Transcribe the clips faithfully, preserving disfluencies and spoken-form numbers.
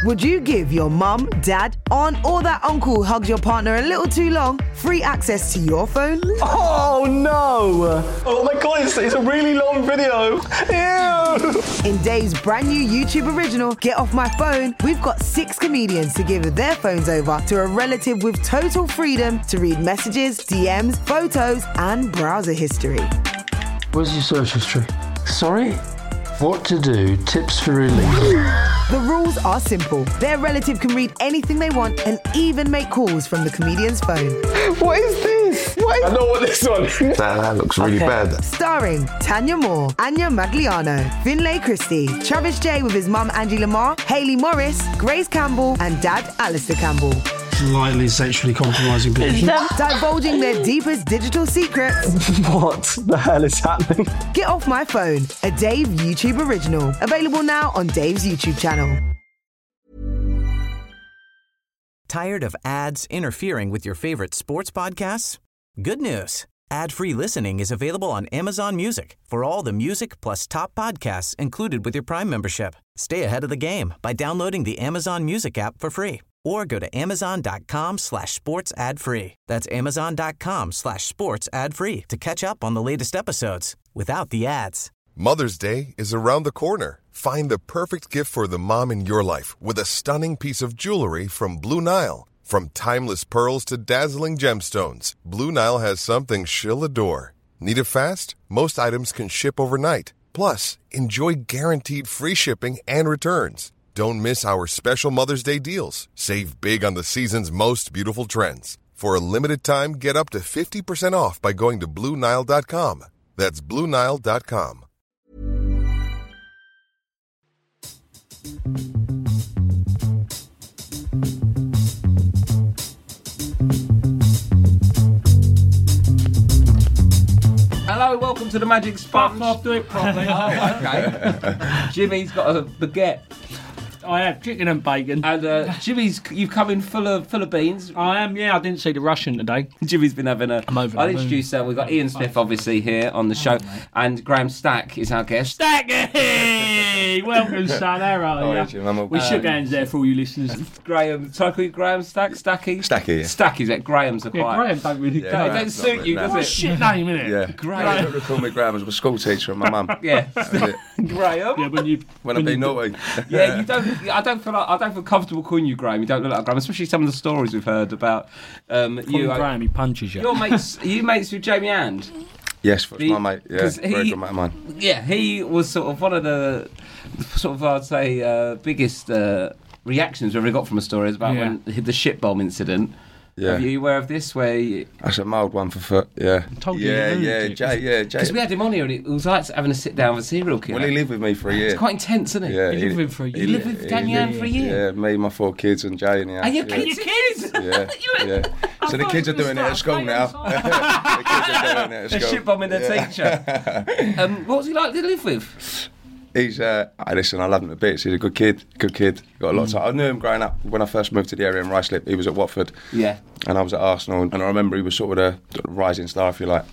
Would you give your mum, dad, aunt or that uncle who hugs your partner a little too long free access to your phone? Oh no! Oh my god, it's, it's a really long video. Ew! In Dave's brand new YouTube original, Get Off My Phone, we've got six comedians to give their phones over to a relative with total freedom to read messages, D Ms, photos and browser history. Where's your search history? Sorry? What to do, tips for relief. The rules are simple. Their relative can read anything they want and even make calls from the comedian's phone. What is this? What is... I know what this one is. That, that looks really Okay. bad. Starring Tanya Moore, Anya Magliano, Finlay Christie, Travis J with his mum Angie Lamar, Hayley Morris, Grace Campbell and dad Alistair Campbell. Slightly sexually compromising people. Divulging their deepest digital secrets. What the hell is happening? Get Off My Phone, a Dave YouTube original. Available now on Dave's YouTube channel. Tired of ads interfering with your favorite sports podcasts? Good news. Ad-free listening is available on Amazon Music for all the music plus top podcasts included with your Prime membership. Stay ahead of the game by downloading the Amazon Music app for free or go to amazon.com slash sports ad free. That's amazon.com slash sports ad free to catch up on the latest episodes without the ads. Mother's Day is around the corner. Find the perfect gift for the mom in your life with a stunning piece of jewelry from Blue Nile. From timeless pearls to dazzling gemstones, Blue Nile has something she'll adore. Need it fast? Most items can ship overnight. Plus, enjoy guaranteed free shipping and returns. Don't miss our special Mother's Day deals. Save big on the season's most beautiful trends. For a limited time, get up to fifty percent off by going to Blue Nile dot com. That's Blue Nile dot com. Hello, welcome to the Magic Sponge. Fuck off, do it properly. Oh, okay. Jimmy's got a baguette. I have chicken and bacon. And uh, Jimmy's, you've come in full of full of beans. I am, yeah. I didn't see the Russian today. Jimmy's been having a... I'm over I'll the introduce her. We've got Ian Smith, obviously, here on the show. mate. And Graham Stack is our guest. Stacky! Welcome, son. How are Oh, you? yeah, Jim, I'm all- We shook hands there for all you listeners. Graham, so I call you Graham Stack? Stacky? Stacky, yeah. Stacky's it. Graham's a Yeah, quite... Graham don't really Yeah, go. No, it Graham's don't not suit really- you, no. does What a it? shit name, innit? Yeah. Graham. They call me Graham. I was a school teacher and my mum. Yeah. That's it. Graham. Yeah, when you... When I when be you- naughty. Yeah, you don't. I don't feel like I don't feel comfortable calling you Graham. You don't look like Graham, especially some of the stories we've heard about um, Call you. him Graham, he punches you. Your mates, are you mates with Jamie And? Yes, that's The- my mate. Yeah, 'cause very he- good mate of mine. Yeah, he was sort of one of the sort of I'd say uh, biggest uh, reactions we've ever got from a story is about Yeah. when the shit bomb incident. Yeah. Are you aware of this? Where you, That's a mild one for foot. Yeah. told you yeah, you're yeah, lunatic. Jay, yeah, Jay. because we had him on here and it was like having a sit down with a serial killer. Well, he lived with me for a year. It's quite intense, isn't it? Yeah, You lived with him for a year. You lived with Jamie Ann for a year. Yeah, me, my four kids, and Jay in the house. Are you yeah. kids? kids? Yeah, yeah. So the kids are doing it at school now. The kids are doing it at A school. shit bombing a Yeah. teacher. um, what was he like to live with? He's, uh, hey, listen, I love him to bits. He's a good kid, good kid. Got a lot of time. I knew him growing up when I first moved to the area in Ruislip. He was at Watford. Yeah. And I was at Arsenal. And I remember he was sort of the sort of rising star, if you like,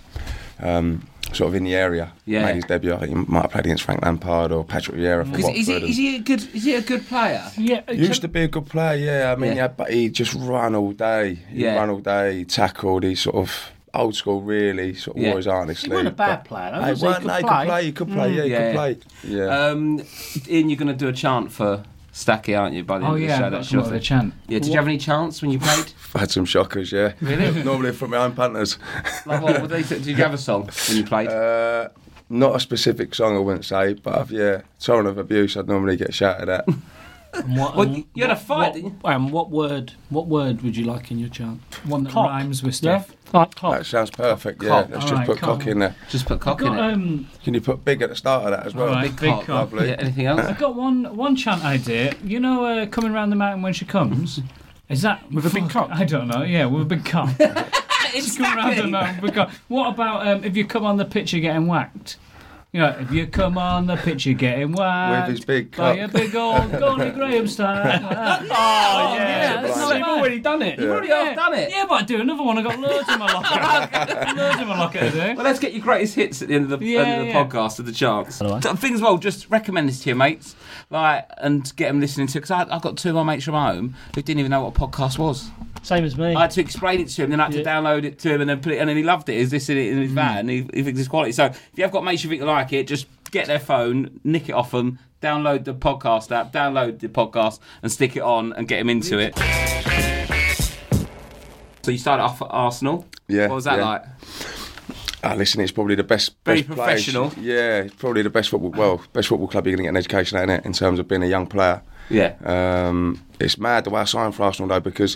um, sort of in the area. Yeah. Made his debut. I think he might have played against Frank Lampard or Patrick Vieira for Because Watford. is he, and- is he a good is he a good player? Yeah, He used to be a good player, yeah. I mean, Yeah. yeah, but he just ran all day. He Yeah. ran all day, he tackled, he sort of old school, really, sort of Yeah. wore his heart on his He sleeve. wasn't a bad but- player, though, Hey, was he? weren't Could they? He play. could play, he could play, yeah, he Yeah. could play. Yeah. Um, Ian, you're going to do a chant for Stacky, aren't you? By the end Oh, of the yeah, show, I've got that's to come your up with a thing. chant. Yeah. Did you have any chants when you played? I've had some shockers, yeah. Really? Normally from my own punters. Like what? Were they, did you have a song when you played? Uh, not a specific song, I wouldn't say, but I've, yeah, tone of abuse I'd normally get shouted at. And what, Well, and you had a what- fight, what- didn't you? And what word? What word would you like in your chant? One that Cock. rhymes with Yeah, stuff. like That cock. sounds perfect, yeah. Cock. Let's All just right, put cock. cock in there. Just put cock I've in got, it. um, Can you put big at the start of that as well? All right. Big big cock. cock. Lovely. Yeah, anything else? I've got one one chant idea. You know, uh, coming round the mountain when she comes. Is that With a big cock? I don't know. Yeah, with a big cock. It's Come round the Stacky. mountain with a cock. What about um, if you come on the pitch, you're getting whacked? You know, if you come on the pitch, you're getting whacked With his big by cup. a big old Gordon Graham style. oh, Oh, yeah, that's So not you've bad. already done it. You've already half done it. Yeah, but I do another one. I've got loads in my locker. loads in my locker to do. Well, let's get your greatest hits at the end of the, Yeah, end of the yeah. podcast with the chance. Otherwise. So, things well, just recommend this to your mates, like, and get them listening to. Because I've got two of my mates from home who didn't even know what a podcast was. Same as me. I had to explain it to him, then I had to Yeah. download it to him, and then put it. And then he loved it. He's listening in his van. He, he thinks it's quality. So if you have got mates you think like it, just get their phone, nick it off them, download the podcast app, download the podcast, and stick it on and get them into it. So you started off at Arsenal. Yeah, What was that yeah. like? Ah, listen, it's probably the best. Very best professional. Place. Yeah, it's probably the best football. Well, best football club you're going to get an education at, innit, in terms of being a young player. Yeah. Um, it's mad the way I signed for Arsenal though, because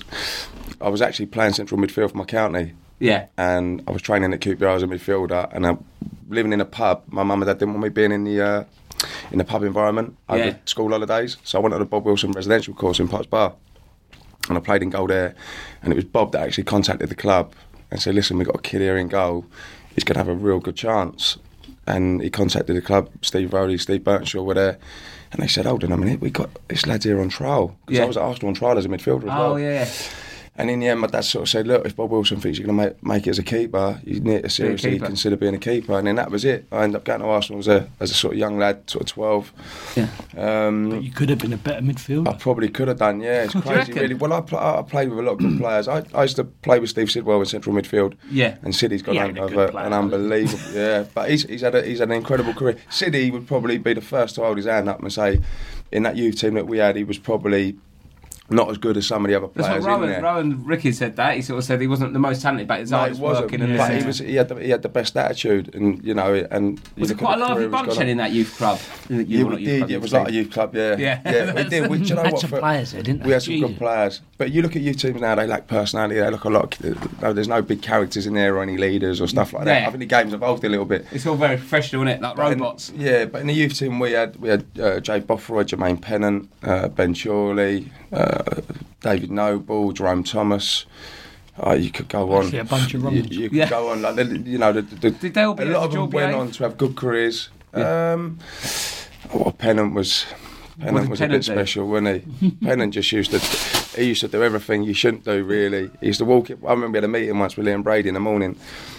I was actually playing central midfield for my county. Yeah. And I was training at Q P R as a midfielder, and I'm living in a pub. My mum and dad didn't want me being in the uh, in the pub environment over Yeah. school holidays, so I went on the Bob Wilson residential course in Potts Bar, and I played in goal there. And it was Bob that actually contacted the club and said, "Listen, we've got a kid here in goal. He's going to have a real good chance." And he contacted the club. Steve Rowley, Steve Burnshaw were there, and they said, "Hold on a minute, we got this lad's here on trial." Because Yeah. I was at Arsenal on trial as a midfielder as well. Oh yeah. And in the end, my dad sort of said, "Look, if Bob Wilson thinks you're going to make, make it as a keeper, you need to seriously keeper. consider being a keeper." And then that was it. I ended up going to Arsenal as a as a sort of young lad, sort of twelve. Yeah. Um, You could have been a better I midfielder. probably could have done, yeah. It's crazy, reckon? really. Well, I, pl- I played with a lot of good players. I, I used to play with Steve Sidwell in central midfield. Yeah. And Siddy's got He an, ain't a good over- player, an unbelievable, yeah. But he's he's had a, he's had an incredible career. Siddy would probably be the first to hold his hand up and say, in that youth team that we had, he was probably not as good as some of the other That's players what in Rowan, there. Rowan Ricky said that. He sort of said he wasn't the most talented, but his No, eyes it wasn't. working. And But yeah. he was. He had the, he had the best attitude, and you know, and you Was it look at quite a the lively career he's bunch gone then on. in that youth club? In the- you Yeah, were we not youth did. club, It you was were like a youth club, yeah. Yeah. yeah we did. We, do you know Had what? some For- players there, didn't they? we had some Jesus. good players. But you look at youth teams now, they lack personality. They look a lot. No, there's no big characters in there or any leaders or stuff like that. Yeah. I think the game's evolved a little bit. It's all very professional, isn't it? Like But in- robots. yeah, but in the youth team we had we had uh, Jay Bothroyd, Jermaine Pennant, uh, Ben Chorley, uh, David Noble, Jerome Thomas. Oh, you could go on. Actually, a bunch of You, runners. you could Yeah. go on. Like the, you know, the, the, Did they all be a lot of did you all them went behave? on to have good careers. Yeah. Um, well, Pennant was. Pennant did was a Pennant bit do? special, wasn't he? Pennant just used to, he used to do everything you shouldn't do, really. He used to walk it. I remember we had a meeting once with Liam Brady in the morning,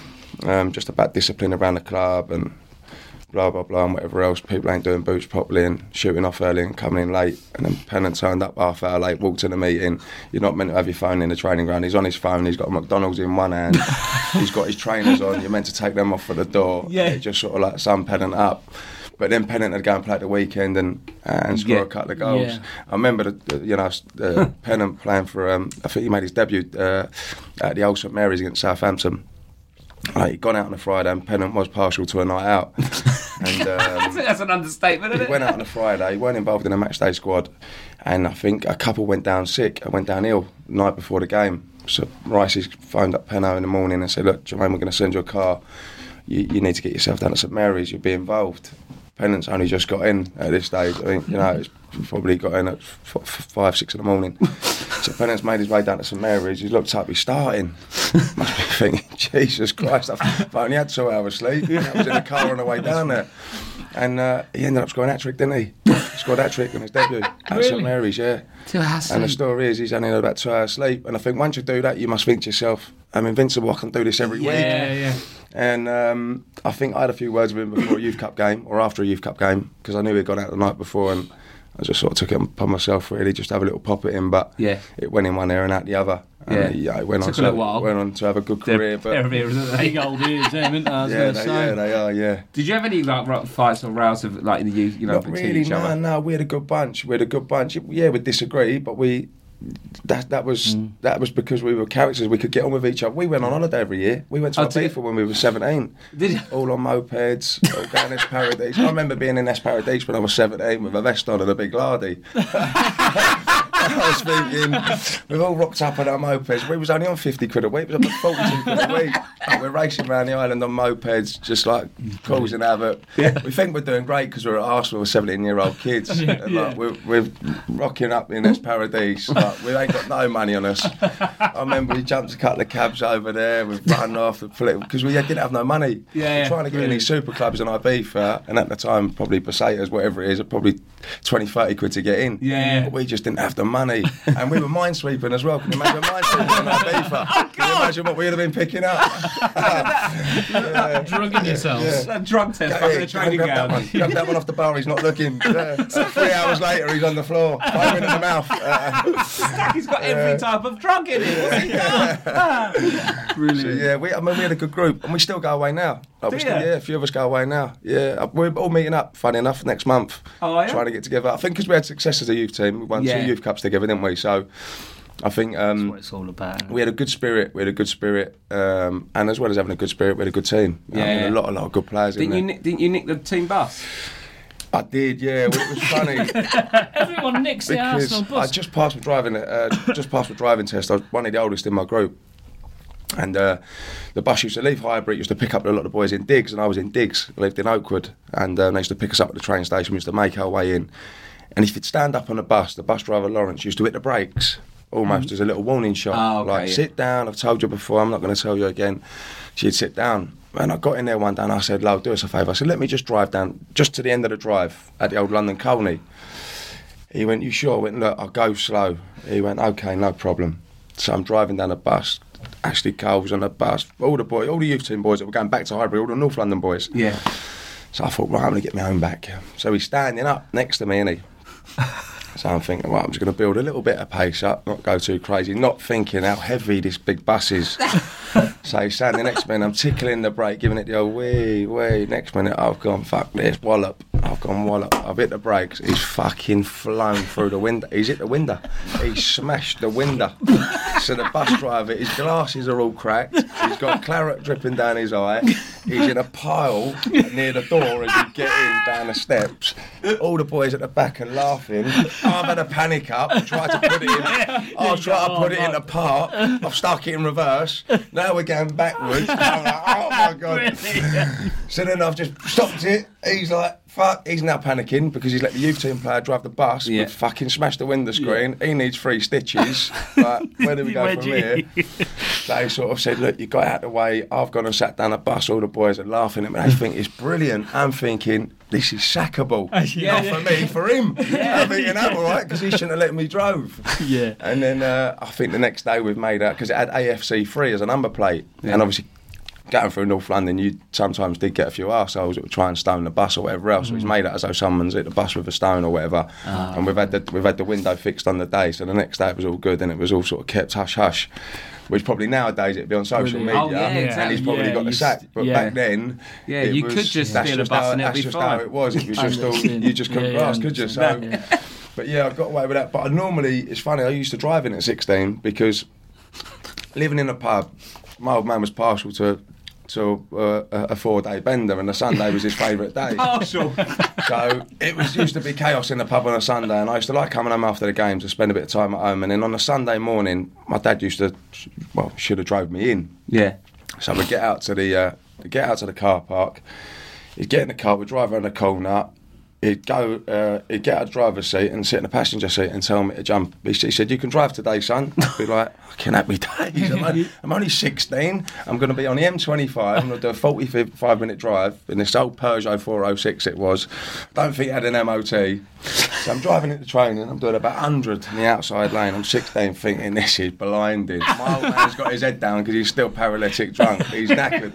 um, just about discipline around the club and blah, blah, blah, and whatever else. People ain't doing boots properly and shooting off early and coming in late. And then Pennant turned up half hour late, walked to the meeting. You're not meant to have your phone in the training ground. He's on his phone, he's got a McDonald's in one hand, he's got his trainers on, you're meant to take them off at the door. Yeah. It just sort of like sum Pennant up. But then Pennant had go and play at the weekend and and score Yeah. a couple of goals. Yeah. I remember the, the you know uh, Pennant playing for um, I think he made his debut uh, at the Old St Mary's against Southampton. Like, he'd gone out on a Friday and Pennant was partial to a night out. And I um, think that's an understatement, isn't he it? went out on a Friday, he weren't involved in a match day squad, and I think a couple went down sick and went down ill the night before the game. So Rice phoned up Penno in the morning and said, "Look, Jermaine, we're going to send you a car. You, you need to get yourself down to St Mary's, you'll be involved." Pennant's only just got in at this stage. I think, you know, it's probably got in at f- f- five, six in the morning. So Pennant's made his way down to St Mary's. He's looked up, he's starting. Must be thinking, Jesus Christ, I've only had two hours sleep. I was in the car on the way down there. And uh, he ended up scoring a hat-trick, didn't he? He scored a hat-trick on his debut at St Mary's, yeah. Two hours And the sleep. story is he's only had about two hours sleep. And I think once you do that, you must think to yourself, I'm invincible, I can do this every week. Yeah, yeah. And um, I think I had a few words with him before a youth cup game or after a youth cup game, because I knew he'd gone out the night before, and I just sort of took it upon myself really, just to have a little pop at him. But Yeah. it went in one ear and out the other. And Yeah. he, yeah, it went on Took a to little while. went on to have a good career. But They're here, isn't Big they? old ears, them, isn't I was yeah, going to they, say. yeah, they are. Yeah. Did you have any like ro- fights or rows of like in the youth, you know, Not between really. each No, other? no. We had a good bunch. We had a good bunch. Yeah, we disagree, but we. That that was Mm. that was because we were characters. We could get on with each other. We went on holiday every year. We went to Oh, did Ibiza when we were seventeen. Did you? All on mopeds, all going to Paradise. I remember being in Es Paradise when I was seventeen with a vest on and a big lardy. I was thinking, we've all rocked up on our mopeds. We was only on fifty quid a week. It was on forty-two quid a week. Like, we're racing around the island on mopeds, just like causing havoc. Yeah. We think we're doing great because we're at Arsenal with seventeen-year-old kids. Yeah. And, like, we're, we're rocking up in this paradise. Like, we ain't got no money on us. I remember we jumped a couple of cabs over there. We've run off because we didn't have no money. Yeah, we're yeah. trying to get in these super clubs in Ibiza, and at the time, probably Pesetas, whatever it is, are probably twenty, thirty quid to get in. Yeah. But we just didn't have the money. And we were minesweeping as well. Can you imagine minesweeping in Ibiza? Oh, Can you imagine what we would have been picking up? yeah. Drugging yourselves. That drug test back in the training grab that ground. one. Grab that one off the bar, he's not looking. Yeah. So three hours later, he's on the floor, foaming in the mouth. Uh, He's got every type of drug in it. What's he got? so, yeah, we, I mean, we had a good group, and we still go away now. Like, we Do still, you? yeah, a few of us go away now. Yeah, we're all meeting up, funny enough, next month. Oh, yeah? Trying to get together. I think because we had success as a youth team, we won Yeah. two youth cups together, didn't we? So I think That's um, what it's all about. we had a good spirit. We had a good spirit, um, and as well as having a good spirit, we had a good team. Yeah, I mean, yeah. a lot, a lot of good players Didn't in you, there. nick, didn't you nick the team bus? I did, yeah. Well, it was funny. Everyone nicks the Because Arsenal I bus. just passed my driving, uh, just passed my driving test. I was one of the oldest in my group, and uh, the bus used to leave Highbury. It used to pick up a lot of the boys in Diggs, and I was in Diggs. I lived in Oakwood, and um, they used to pick us up at the train station. We used to make our way in, and if you'd stand up on the bus, the bus driver Lawrence used to hit the brakes almost as a little warning shot. Oh, okay, like, yeah. sit down. I've told you before. I'm not going to tell you again. She'd sit down. And I got in there one day and I said, Lo, do us a favour. I said, let me just drive down, just to the end of the drive at the old London Colney. He went, you sure? I went, look, I'll go slow. He went, OK, no problem. So I'm driving down the bus. Ashley Cole was on the bus. All the boys, all the youth team boys that were going back to Highbury, all the North London boys. Yeah. So I thought, right, I'm going to get my own back. So he's standing up next to me, isn't he? So I'm thinking, well, I'm just going to build a little bit of pace up, not go too crazy, not thinking how heavy this big bus is. So he's standing next to me and I'm tickling the brake, giving it the old wee, wee. Next minute, I've gone, fuck this, wallop. I've gone wallop. I've hit the brakes. He's fucking flown through the window. He's hit the window. He smashed the window. So the bus driver, his glasses are all cracked. He's got claret dripping down his eye. He's in a pile near the door as you get in down the steps. All the boys at the back are laughing. I've had a panic up. Tried to put it in. I've tried to put it in the park. I've stuck it in reverse. Now we're going backwards. I'm like, oh my God. So then I've just stopped it. He's like, fuck. He's now panicking because he's let the youth team player drive the bus. Yeah. We've fucking smashed the window screen. He needs three stitches. But where do we go from here? They sort of said, look, you got out of the way. I've gone and sat down the bus. All the boys are laughing at me. They think it's brilliant. I'm thinking, this is sackable. Yeah. Not for me, for him. I'm thinking, I'm all right, because he shouldn't have let me drove. Yeah. And then uh, I think the next day we've made out, because it had A F C three as a number plate. Yeah. And obviously, going through North London, you sometimes did get a few arseholes that would try and stone the bus or whatever else. Mm. So he's made out as though someone's hit the bus with a stone or whatever. Oh. And we've had the we've had the window fixed on the day. So the next day it was all good, and it was all sort of kept hush hush. Which probably nowadays it'd be on social Brilliant. media, Oh, yeah, and exactly. he's probably Yeah, got the you sack. s- But yeah. back then, Yeah, it you was, could just that's steal a just bus how, and it'll that's be just fine. how it was. It was just all, one hundred percent. you just couldn't Yeah, grasp, could you? So, one hundred percent. but yeah, I got away with that. But I normally, it's funny. I used to drive in at sixteen because living in a pub, my old man was partial to. to uh, a four-day bender, and the Sunday was his favourite day. Partial. So it was used to be chaos in the pub on a Sunday, and I used to like coming home after the games to spend a bit of time at home. And then on a Sunday morning, my dad used to, well, should have drove me in. Yeah. So we'd get out to the uh, we'd get out to the car park. He'd get in the car, we'd drive around the corner. He'd go, uh, he'd get out of the driver's seat and sit in the passenger seat and tell me to jump. He, he said, "You can drive today, son." I'd be like, "Fucking happy days. I'm only, I'm only sixteen. I'm going to be on the M twenty-five. I'm going to do a forty-five minute drive in this old Peugeot four oh six. It was. Don't think it had an M O T. So I'm driving into training. I'm doing about one hundred in the outside lane. I'm sixteen, thinking this is blinding. My old man's got his head down because he's still paralytic drunk. He's knackered.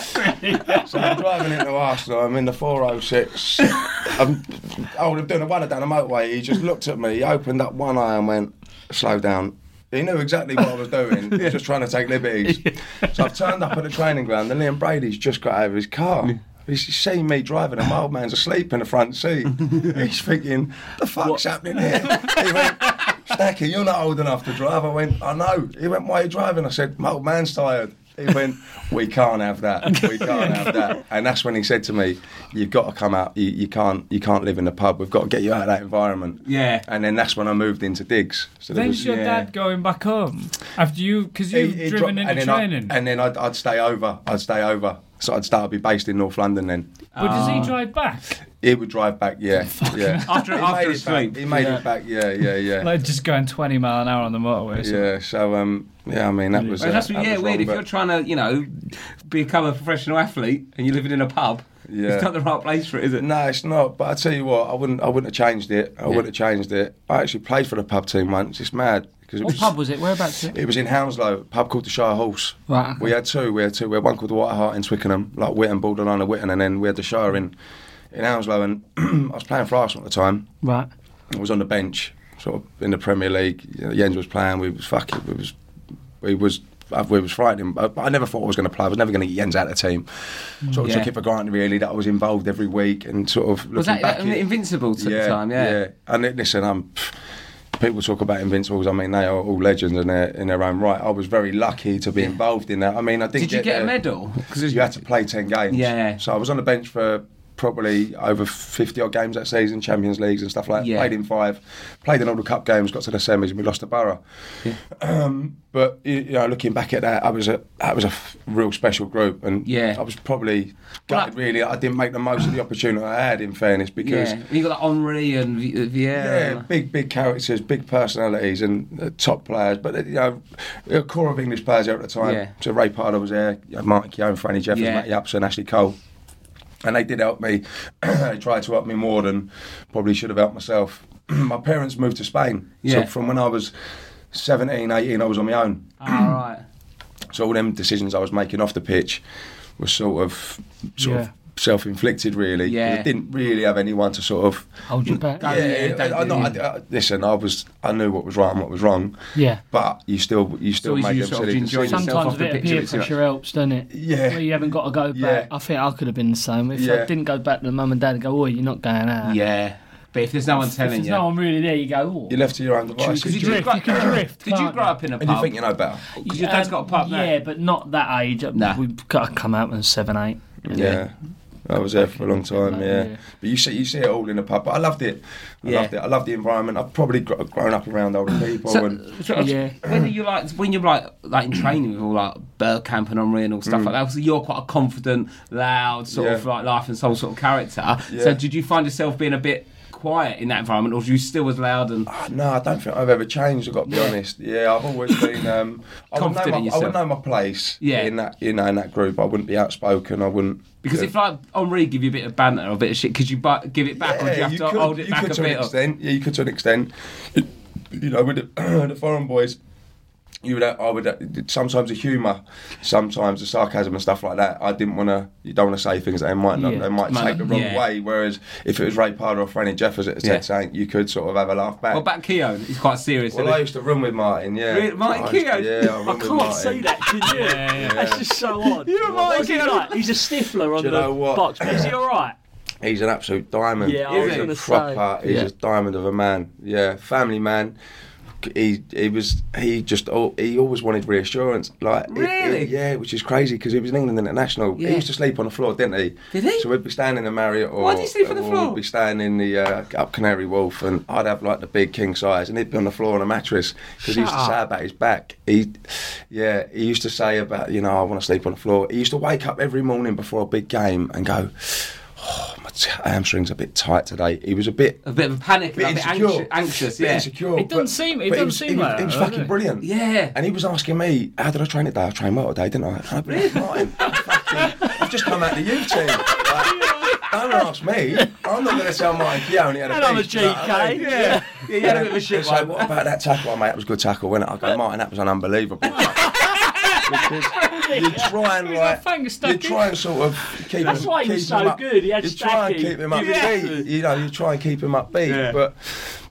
So I'm driving into Arsenal. I'm in the four oh six. I'm, oh, I'm doing a one down the motorway. He just looked at me. He opened up one eye and went, "Slow down." He knew exactly what I was doing. He was just trying to take liberties. So I've turned up at the training ground, and Liam Brady's just got out of his car. He's seen me driving, and my old man's asleep in the front seat. He's thinking, "The fuck's what? happening here?" He went, "Stacky, you're not old enough to drive." I went, "I know." He went, "Why are you driving?" I said, "My old man's tired." He went, we can't have that. We can't have that. And that's when he said to me, you've got to come out. You, you can't you can't live in the pub. We've got to get you out of that environment. Yeah. And then that's when I moved into digs. So there When's was- your yeah. dad going back home? After you, because He- you've he driven dropped- into and then I- training. and then I'd, I'd stay over. I'd stay over. So I'd start to be based in North London then. but does Ah. he drive back? He would drive back, yeah. yeah. After- he after made a it sleep. back. He made Yeah. it back, yeah, yeah, yeah. Like just going twenty mile an hour on the motorway. So. yeah, so, um, yeah, I mean, that was... Well, uh, that's that yeah, was weird. wrong, If but- you're trying to, you know, become a professional athlete and you're living in a pub, Yeah. it's not the right place for it, is it? No, it's not. But I tell you what, I wouldn't. I wouldn't have changed it. I wouldn't have changed it. I actually played for the pub team once. It's mad because it What was. pub was it? Whereabouts? It? It was in Hounslow, a pub called the Shire Horse. Right, okay. We had two. We had two. We had one called the White Hart in Twickenham, like Whitton, borderline of Whitton, and then we had the Shire in in Hounslow. And I was playing for Arsenal at the time. Right. I was on the bench, sort of in the Premier League. You know, Jens was playing. We was fucking. We was. We was. We was frightening, but I never thought I was going to play. I was never going to get Jens out of the team. Sort of Yeah. took it for granted, really, that I was involved every week and sort of looking Was that back. uh, at- Invincible at the time? Yeah. And it- listen, um, people talk about Invincibles. I mean, they are all legends in their in their own right. I was very lucky to be involved in that. I mean, I didn't Did you get, get a there- medal? Because You had to play ten games. Yeah. So I was on the bench for probably over fifty odd games that season, Champions Leagues and stuff like that. Yeah. Played in five, played in all the cup games, got to the semis, and we lost to Borough. Um, but you you know, looking back at that, I was a that was a f- real special group, and Yeah. I was probably gutted. Really, I didn't make the most of the opportunity I had. In fairness, because. yeah, you got like Henri and Vi- uh, Vieira. Yeah, and- big, big characters, big personalities, and uh, top players. But uh, you know, a core of English players there at the time. Yeah. So Ray Pardo was there, you know, Martin Keown, Franny Jeffers, Yeah. Matty Upson, Ashley Cole, and they did help me. They tried to help me more than probably should have helped myself. My parents moved to Spain, Yeah. so from when I was seventeen, eighteen, I was on my own. All right. So all them decisions I was making off the pitch were sort of, sort Yeah. of self-inflicted, really. 'Cause Yeah. I didn't really have anyone to sort of Hold you back. Go, yeah, yeah, don't I, I, do no, it. I, I, listen, I was, I knew what was right and what was wrong, Yeah. but you still, you still always make you them sort of silly enjoy decisions. yourself Sometimes off a the bit of pitch, peer it's like- pressure helps, doesn't it? Yeah. Where you haven't got to go back. Yeah. I think I could have been the same. If I Yeah. didn't go back to mum and dad and go, oh, you're not going out. Yeah. But if there's no one If telling there's you. no one really there, you go, oh. You're left to your own devices. Because you did drift, grow- you can drift, Did you can't grow you? up in a and you pub? think you know better. Because your dad's got a pub now. Yeah, but not that age. Nah. We've got to come out when seven, eight. Yeah. I was there for a long time, yeah. Yeah. But you see, you see it all in the pub. But I loved it. I Yeah. loved it. I loved the environment. I've probably gr- grown up around older people. So, and so Yeah. when are you like when you're like like in training with all like Bergkamp and Henri and all stuff like that? So you're quite a confident, loud sort of Mm. Yeah. like life and soul sort of character. Yeah. So did you find yourself being a bit quiet in that environment, or was you still as loud and? Ah, no, I don't think I've ever changed. I've got to be honest. Yeah, I've always been. Um, I, would know Confident my, in I yourself. would know my place. Yeah. In that, you know, in that group, I wouldn't be outspoken. I wouldn't. Because yeah. if like Henri give you a bit of banter or a bit of shit, could you bu- give it back, or do you have to could, hold it you back could a to bit? an or- extent. Yeah, you could to an extent. You, you know, with the, the foreign boys, you would. I would sometimes the humour, sometimes the sarcasm and stuff like that. I didn't want to. You don't want to say things that they might not. Yeah. They might Might take the not- wrong yeah. way. Whereas if it was Ray Pardo or Franny Jeffers that said Yeah. something, you could sort of have a laugh back. What about Keown? He's quite serious. well, isn't I he? used to room with Martin. Yeah, Really? Martin I used to- Keown? Yeah, I I room with can't Martin. see that, can you? yeah. That's just so odd. You and Martin What's he Keown? like? He's a stiffler on Do you the know what? box. But is he all right? He's an absolute diamond. Yeah, I was he's gonna a say. proper. He's Yeah. a diamond of a man. Yeah, family man. He he was he just al- he always wanted reassurance. Like he- Really? he- yeah, which is crazy because he was an England international. Yeah. He used to sleep on the floor, didn't he? Did he? So we'd be standing in the Marriott, or Why did he sleep on the or floor? We'd be staying in the uh, up Canary Wharf, and I'd have like the big king size, and he'd be on the floor on a mattress because he used to Shut say up. about his back. He, yeah, he used to say about you know I want to sleep on the floor. He used to wake up every morning before a big game and go, oh, my t- hamstring's a bit tight today. He was a bit. A bit of a panic, bit a bit insecure, anxious, anxious bit yeah. insecure. It doesn't but- seem- it but he doesn't was- seem he was, like he was that, fucking does it? brilliant. Yeah. And he was asking me, how did I train today? I trained well today, didn't I? And I'd be like, Martin, I'm fucking, I've just come out of the youth team. Like, don't ask me. I'm not going to tell Martin Keown he had a And I'm a beast, you know what I G K. mean? Yeah, yeah, you had a bit of a shit So one. what about that tackle? Oh, mate, that was a good tackle, wasn't it? I go, Martin, that was an unbelievable. Because you try and He's got like, finger you stuck in. try and sort of keep That's him. why he keep was him so up. good. He had You try and stacking. keep him Yeah. upbeat. You know, you try and keep him upbeat. Yeah. But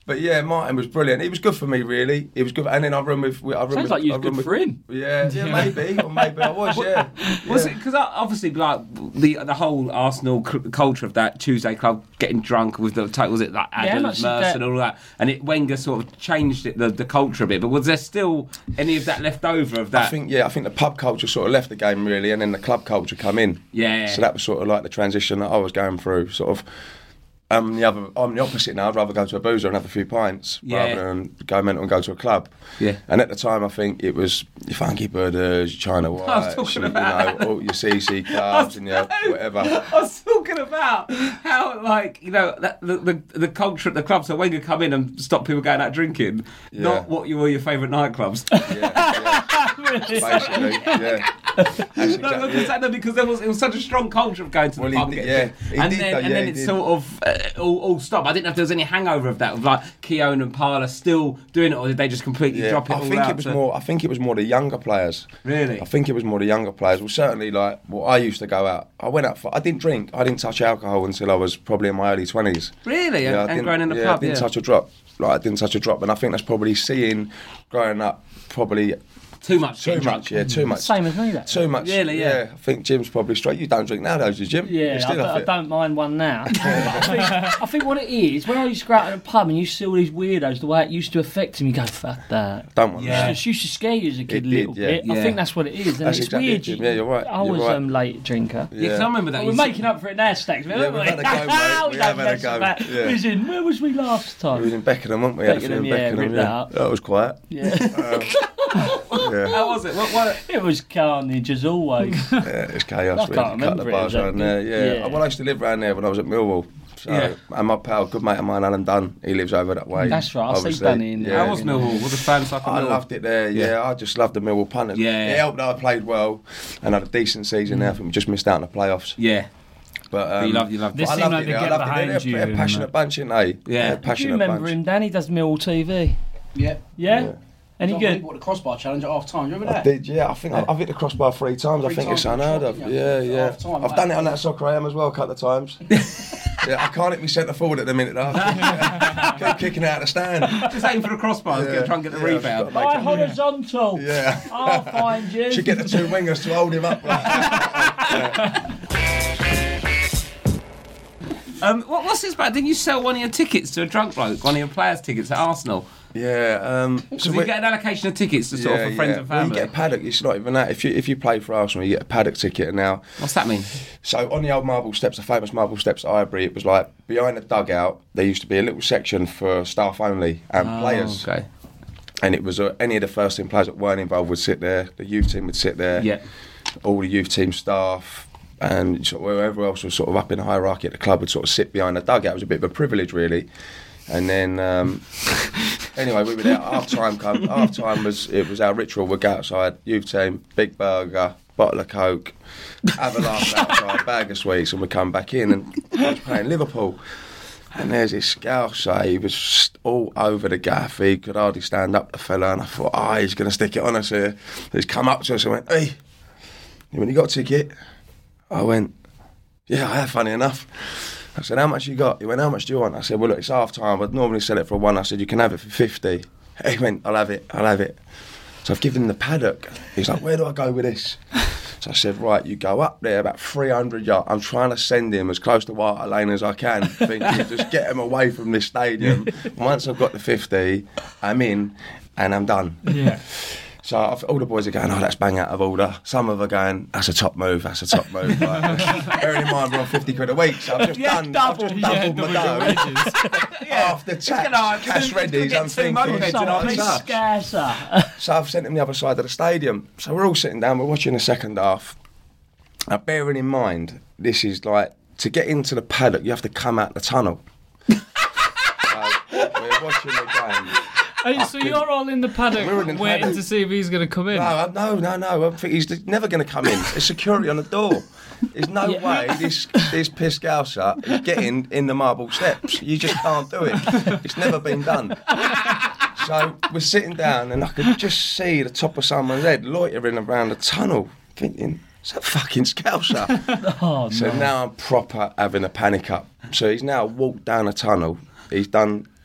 But yeah, Martin was brilliant. He was good for me, really. He was good, and then I run with. I run Sounds with, like you I was run good with, for him. Yeah, yeah, maybe, or maybe I was. Yeah, Was yeah. it because obviously like the the whole Arsenal c- culture of that Tuesday club getting drunk with the was it like how Adams, much did Mercer, that- and all that, and it Wenger sort of changed it the, the culture a bit. But was there still any of that left over of that? I think yeah, I think the pub culture sort of left the game really, and then the club culture come in. Yeah. So that was sort of like the transition that I was going through. Sort of, um, the other, I'm the opposite now. I'd rather go to a boozer and have a few pints Yeah. rather than go mental and go to a club. Yeah. And at the time, I think it was your Funky Buddhas, your China Whites, talking you about know, all your C C clubs and your whatever. I was talking about how, like, you know, that, the, the the culture at the club. So Wenger come in and stop people going out drinking. Yeah. Not what you were your favourite nightclubs. Yeah, yeah. Basically, yeah. That's No, exactly no, it. because no, because there was it was such a strong culture of going to Well, the he pub, did- getting yeah, drunk. he and did then though, and yeah, then he it did. sort of uh, all, all stopped. I didn't know if there was any hangover of that, of like Keown and Parler still doing it, or did they just completely Yeah, drop it I all think out it was to- more. I think it was more the younger players. Really? I think it was more the younger players. Well, certainly, like, well, I used to go out. I went out for. I didn't drink. I didn't touch alcohol until I was probably in my early twenties. Really? And- I and didn't- growing in the yeah, pub, I didn't yeah. touch a drop. Like, I didn't touch a drop, and I think that's probably seeing growing up. Probably Too much. too getting drunk. much. Yeah, too much. Same as me, that. Too much. Really, yeah. I think Jim's probably straight. You don't drink nowadays, do you, Jim? You're Yeah, I, still d- off I it. don't mind one now. But I, think, I think what it is, when I used to go out in a pub and you see all these weirdos, the way it used to affect them, you go, fuck that. Don't want Yeah. that. It used to scare you as a kid It a little did, yeah. bit. I Yeah. think that's what it is. And That's it's exactly weird. it, Jim. Yeah, you're right. I You're was right. um, late drinker. Yeah, 'cause I remember that. We're you making up for it now, Stacks. Yeah, we've had a go, mate. We have had a go, yeah. We was in, where was we last time? We was in Beckenham, weren't we? Had a few in Beckenham, yeah, Beckenham, ripped yeah. that up. That was quiet. Yeah. Yeah. How was it? What, what? It was carnage as always. Yeah, it's chaos. I We can't had to cut the remember it, bars was around that there. good? Yeah. Yeah. Well, I used to live around there when I was at Millwall. So, Yeah. and my pal, good mate of mine, Alan Dunn, he lives over that way. That's right, I see obviously. Dunny in there. How was Millwall? What the fans like? at I Millwall? loved it there, yeah. Yeah. I just loved the Millwall punters. Yeah. It helped that I played well and had a decent season there. I think we just missed out on the playoffs. Yeah. But, um, you loved- you loved This I seemed loved like it they there. I get loved it behind there. They're you a and passionate that. bunch, aren't they? Yeah. They're a Do you passionate remember bunch. him, Danny? Does Mill T V? Yeah. Yeah? Yeah. Any John good? Lee bought the crossbar challenge at half time. Do you remember I that? did, yeah. I think I've hit the crossbar three times. I Three think it's times unheard in of. shot, Yeah, yeah. yeah. Half time, I've mate. done it on that soccer I am as well a couple of times. Yeah, I can't hit me centre forward at the minute though. Keep kicking it out of the stand. Just aim for the crossbar and Yeah. get, try and get the Yeah, I've just rebound. got to By make horizontal. Yeah. I'll find you. Should get the two wingers to hold him up. Like. Um, what, what's this about? Didn't you sell one of your tickets to a drunk bloke? One of your players' tickets at Arsenal? Yeah. Um, Because you we- get an allocation of tickets to sort of for friends and Well, family. you get a paddock. It's not even that. If you if you play for Arsenal, you get a paddock ticket. And now, What's that mean? so on the old marble steps, the famous marble steps at Highbury, it was like behind the dugout. There used to be a little section for staff only and players. Okay. And it was uh, any of the first team players that weren't involved would sit there. The youth team would sit there. Yeah. All the youth team staff and sort of whoever else was sort of up in the hierarchy at the club would sort of sit behind the dugout. It was a bit of a privilege, really. And then, um, anyway, we were there. Half time come. Half time was it was our ritual. We'd go outside, youth team, big burger, bottle of coke, have a laugh outside, bag of sweets, and we come back in and I was playing Liverpool. And there's this Scouser, he was just all over the gaff, he could hardly stand up, the fella, and I thought, oh, he's going to stick it on us here. He's come up to us and went, hey, he went, you got a ticket? I went, yeah, I have, funny enough. I said, how much you got? He went, how much do you want? I said, well, look, it's half time, I'd normally sell it for one. I said, you can have it for fifty. He went, I'll have it, I'll have it. So I've given him the paddock. He's like, where do I go with this? So I said, right, you go up there about three hundred yards. I'm trying to send him as close to White Hart Lane as I can, thinking just get him away from this stadium. Once I've got the fifty, I'm in and I'm done. Yeah. So I've, all the boys are going, oh, that's bang out of order. Some of them are going, that's a top move, that's a top move. Like, bearing in mind we're on fifty quid a week, so I've just Yeah, done, double. I've just Yeah, doubled my double your dough. After tax, gonna- cash two- ready, get I'm two thinking. mopeds so and I'll much be up. Scouser. So I've sent him the other side of the stadium. So we're all sitting down, we're watching the second half. Now, bearing in mind, this is like, to get into the paddock, you have to come out the tunnel. So we're watching the game. Hey, so you're all in the paddock We're in the waiting paddock. to see if he's going to come in. No, I- no, no, no. I think he's never going to come in. There's security on the door. There's no way this this piss Scouser is getting in the marble steps. You just can't do it. It's never been done. So we're sitting down and I could just see the top of someone's head loitering around the tunnel, thinking, is that fucking Scouser? Oh, So no. now I'm proper having a panic up. So he's now walked down a tunnel. He's done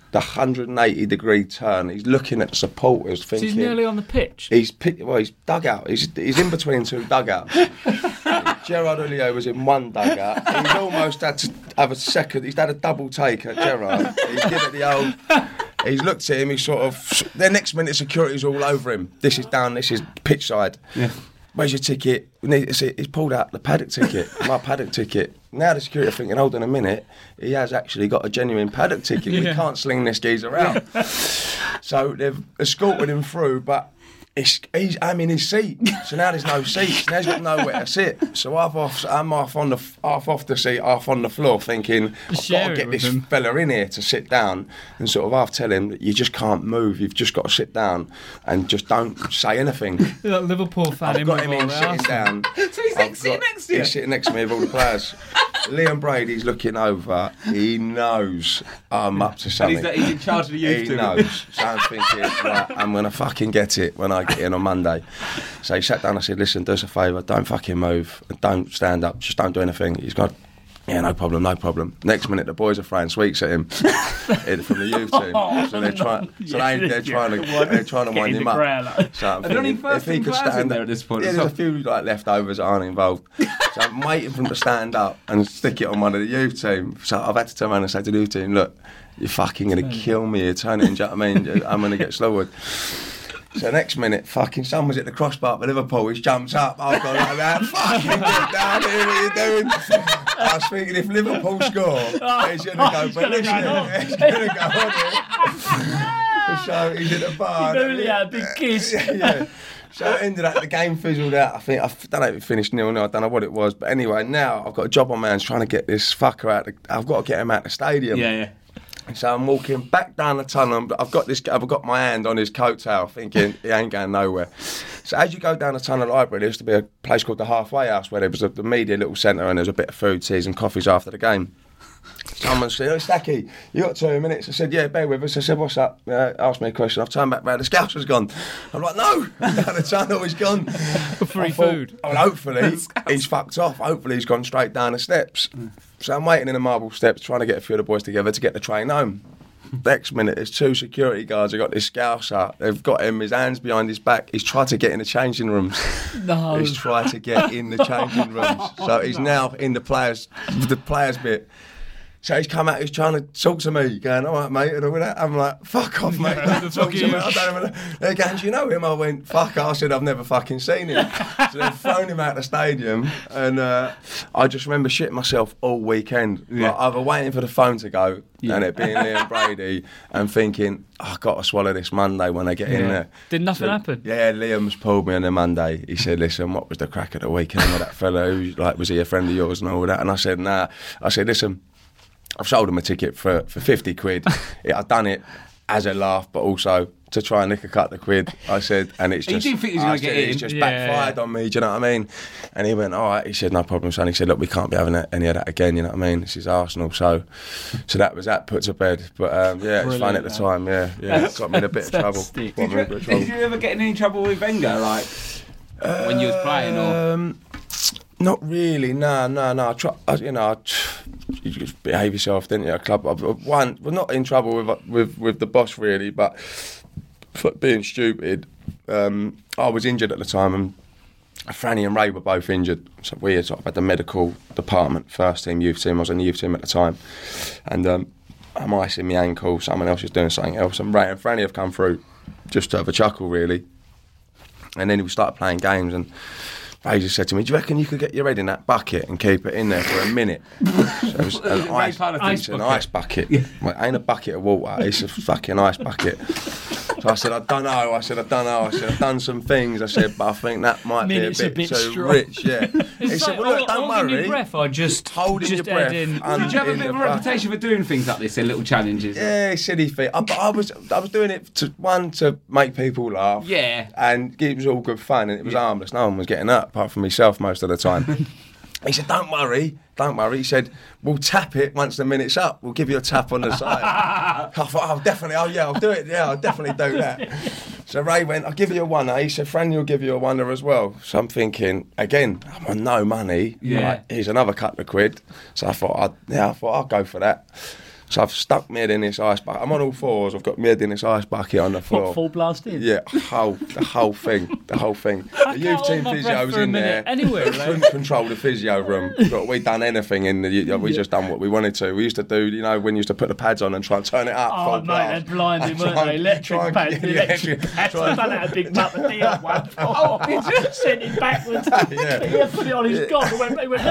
the one hundred eighty degree turn. He's looking at the supporters, So thinking he's nearly on the pitch. He's picked, well, he's dugout. He's he's in between two dugouts. Gerard Houllier was in one dugout. He's almost had to have a second. He's had a double take at Gerard. He's given it the old. He's looked at him. He's sort of. The next minute, security's all over him. This is down. This is pitch side. Yeah. Where's your ticket? He's pulled out the paddock ticket, my paddock ticket. Now the security are thinking, hold on a minute, he has actually got a genuine paddock ticket. Yeah. We can't sling this geezer out. So they've escorted him through, but it's, he's, I'm in his seat. So now there's no seats. Now he's got nowhere to sit. So I've off, I'm half on the half off the seat, half on the floor, thinking I've got to get this him. fella in here to sit down, and sort of half tell him that you just can't move. You've just got to sit down and just don't say anything. That Liverpool fan. I've got him in sitting down. So he's next, sitting next to you. He's sitting next to me with all the players. Liam Brady's looking over. He knows I'm up to something. And he's, he's in charge of the youth He too. knows. So I'm thinking, right, I'm going to fucking get it when I get in on Monday. So he sat down. I said, listen, do us a favour. Don't fucking move. Don't stand up. Just don't do anything. He's gone, yeah, no problem, no problem. Next minute, the boys are throwing sweets at him from the youth team. So they're trying. So they, they're trying to. They're trying to wind him up. So I'm thinking, if he could stand there at this point, yeah, there's a few like leftovers that aren't involved. So I'm waiting for him to stand up and stick it on one of the youth team. So I've had to turn around and say to the youth team, look, you're fucking going to kill me here, turn it in, do you know what I mean? I'm going to get slaughtered. So next minute, fucking someone's at the crossbar for Liverpool. He jumps up. I've gone like that. Fucking get down here. What are you doing? I was thinking, if Liverpool score, he's going to go. But listen, he's going to go on it. So he's in the bar. He really had a big kiss. yeah, yeah. So it ended up, the game fizzled out. I think, I don't know if it finished nil nil, I don't know what it was. But anyway, now I've got a job on my hands trying to get this fucker out. The, I've got to get him out of the stadium. Yeah, yeah. So I'm walking back down the tunnel. I've got this. I've got my hand on his coattail, thinking he ain't going nowhere. So as you go down the tunnel library, there used to be a place called the Halfway House where there was a, the media little centre and there was a bit of food, teas and coffees after the game. Someone said, oh, Stacky, you got two minutes? I said, yeah, bear with us. I said, what's up? Uh, asked me a question. I've turned back round, the Scouse has gone. I'm like, no, down the tunnel, he's gone. Free thought, food. Well, hopefully, he's fucked off. Hopefully, he's gone straight down the steps. So I'm waiting in the marble steps, trying to get a few of the boys together to get the train home. Next minute, there's two security guards. They've got this Scouser. They've got him, his hands behind his back. He's tried to get in the changing rooms. No. He's tried to get in the changing rooms. So he's now in the players, the players bit. So he's come out, he's trying to talk to me, going, all right, mate, and all that. I'm like, fuck off, mate. Don't talk to me. I don't know. They're going, do you know him? I went, fuck, I said, I've never fucking seen him. So they've thrown him out the stadium, and uh, I just remember shitting myself all weekend. Yeah. Like, either waiting for the phone to go, yeah. and it being Liam Brady, and thinking, oh, I've got to swallow this Monday when I get yeah. in there. Did nothing so, happen? Yeah, Liam's pulled me on the Monday. He said, listen, what was the crack of the weekend with that fella? Who, like, was he a friend of yours and all that? And I said, nah. I said, listen, I've sold him a ticket for, for fifty quid. Yeah, I've done it as a laugh, but also to try and nick a cut the quid. I said, and it's just. You didn't think he was going to get in? It's just yeah. backfired on me, do you know what I mean? And he went, all right. He said, no problem, son. He said, look, we can't be having any of that again, you know what I mean? This is Arsenal. So so that was that put to bed. But um, yeah, it was fun at the time, yeah. yeah. It got me in a bit of trouble. Did you, bit of trouble. Did you ever get in any trouble with Wenger, like, uh, when you was playing? Or? Um, Not really, no, no, no. I try, I, you know, I, you just behave yourself, didn't you? A club, I, one, we're not in trouble with with with the boss really, but for being stupid. Um, I was injured at the time, and Franny and Ray were both injured. So we had sort of had the medical department, first team, youth team. I was in the youth team at the time, and um, I'm icing my ankle. Someone else is doing something else, and Ray and Franny have come through just to have a chuckle, really. And then we started playing games and. Ray just said to me, do you reckon you could get your head in that bucket and keep it in there for a minute? So it was an ice, ice, an ice bucket. Yeah. Well, it ain't a bucket of water, it's a fucking ice bucket. So I said, I don't know. I said, I don't know. I said, I've done some things. I said, but I think that might Minute's be a bit, a bit too strong. rich. Yeah. He It's said, like well, look, don't holding worry. your breath or just holding just your breath. in. and Did you have a in bit of a the bucket. reputation for doing things like this in little challenges? Yeah, silly feet. I, but I was, I was doing it to one to make people laugh. Yeah. And it was all good fun, and it was yeah. harmless. No one was getting up apart from myself most of the time. He said, don't worry, don't worry. He said, we'll tap it once the minute's up. We'll give you a tap on the side. I thought, oh, definitely, oh, yeah, I'll do it. Yeah, I'll definitely do that. So Ray went, I'll give you a one. He said, Franny will give you a oneer as well. So I'm thinking, again, I'm on no money. Yeah. Like, here's another couple of quid. So I thought, I'd, yeah, I thought, I'll go for that. So I've stuck my head in this ice bucket. I'm on all fours. I've got my head in this ice bucket on the floor. What, full blast in? Yeah, whole, the whole thing, the whole thing. I The can't youth team hold my breath physio's for a in minute. there. Anyway, We like- couldn't control the physio room. But we done anything in the. We just done what we wanted to. We used to do, you know, when you used to put the pads on and try and turn it up. Oh, full mate, blast. they're blinding, And weren't try they? and- Electric try and- pads, yeah, electric yeah. pads. Try I and- done out a big cup of tea on one. Oh, he just sent it backwards. Yeah. He put it on his gob and went, he went,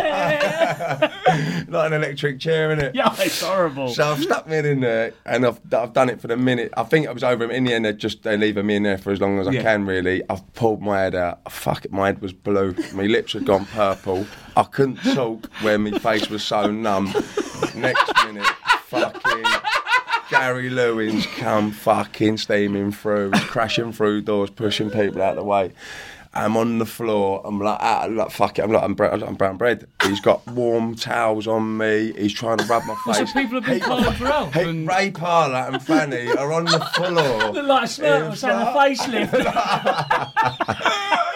yeah. Like an electric chair, innit? Yeah, it's horrible. So I've stuck me in there, and I've I've done it for the minute. I think it was over. In the end, they just they leaving me in there for as long as I Yeah. can. Really, I've pulled my head out. Fuck it, my head was blue. My lips had gone purple. I couldn't talk where my face was so numb. Next minute, fucking Gary Lewins come fucking steaming through, crashing through doors, pushing people out of the way. I'm on the floor. I'm like, ah, like fuck it. I'm like, I'm, bre- I'm brown bread. He's got warm towels on me. He's trying to rub my Well, so face. people have been Hey, calling for help. Hey, and- Ray Parlour and Fanny are on the floor. Look like a smirk was having a facelift.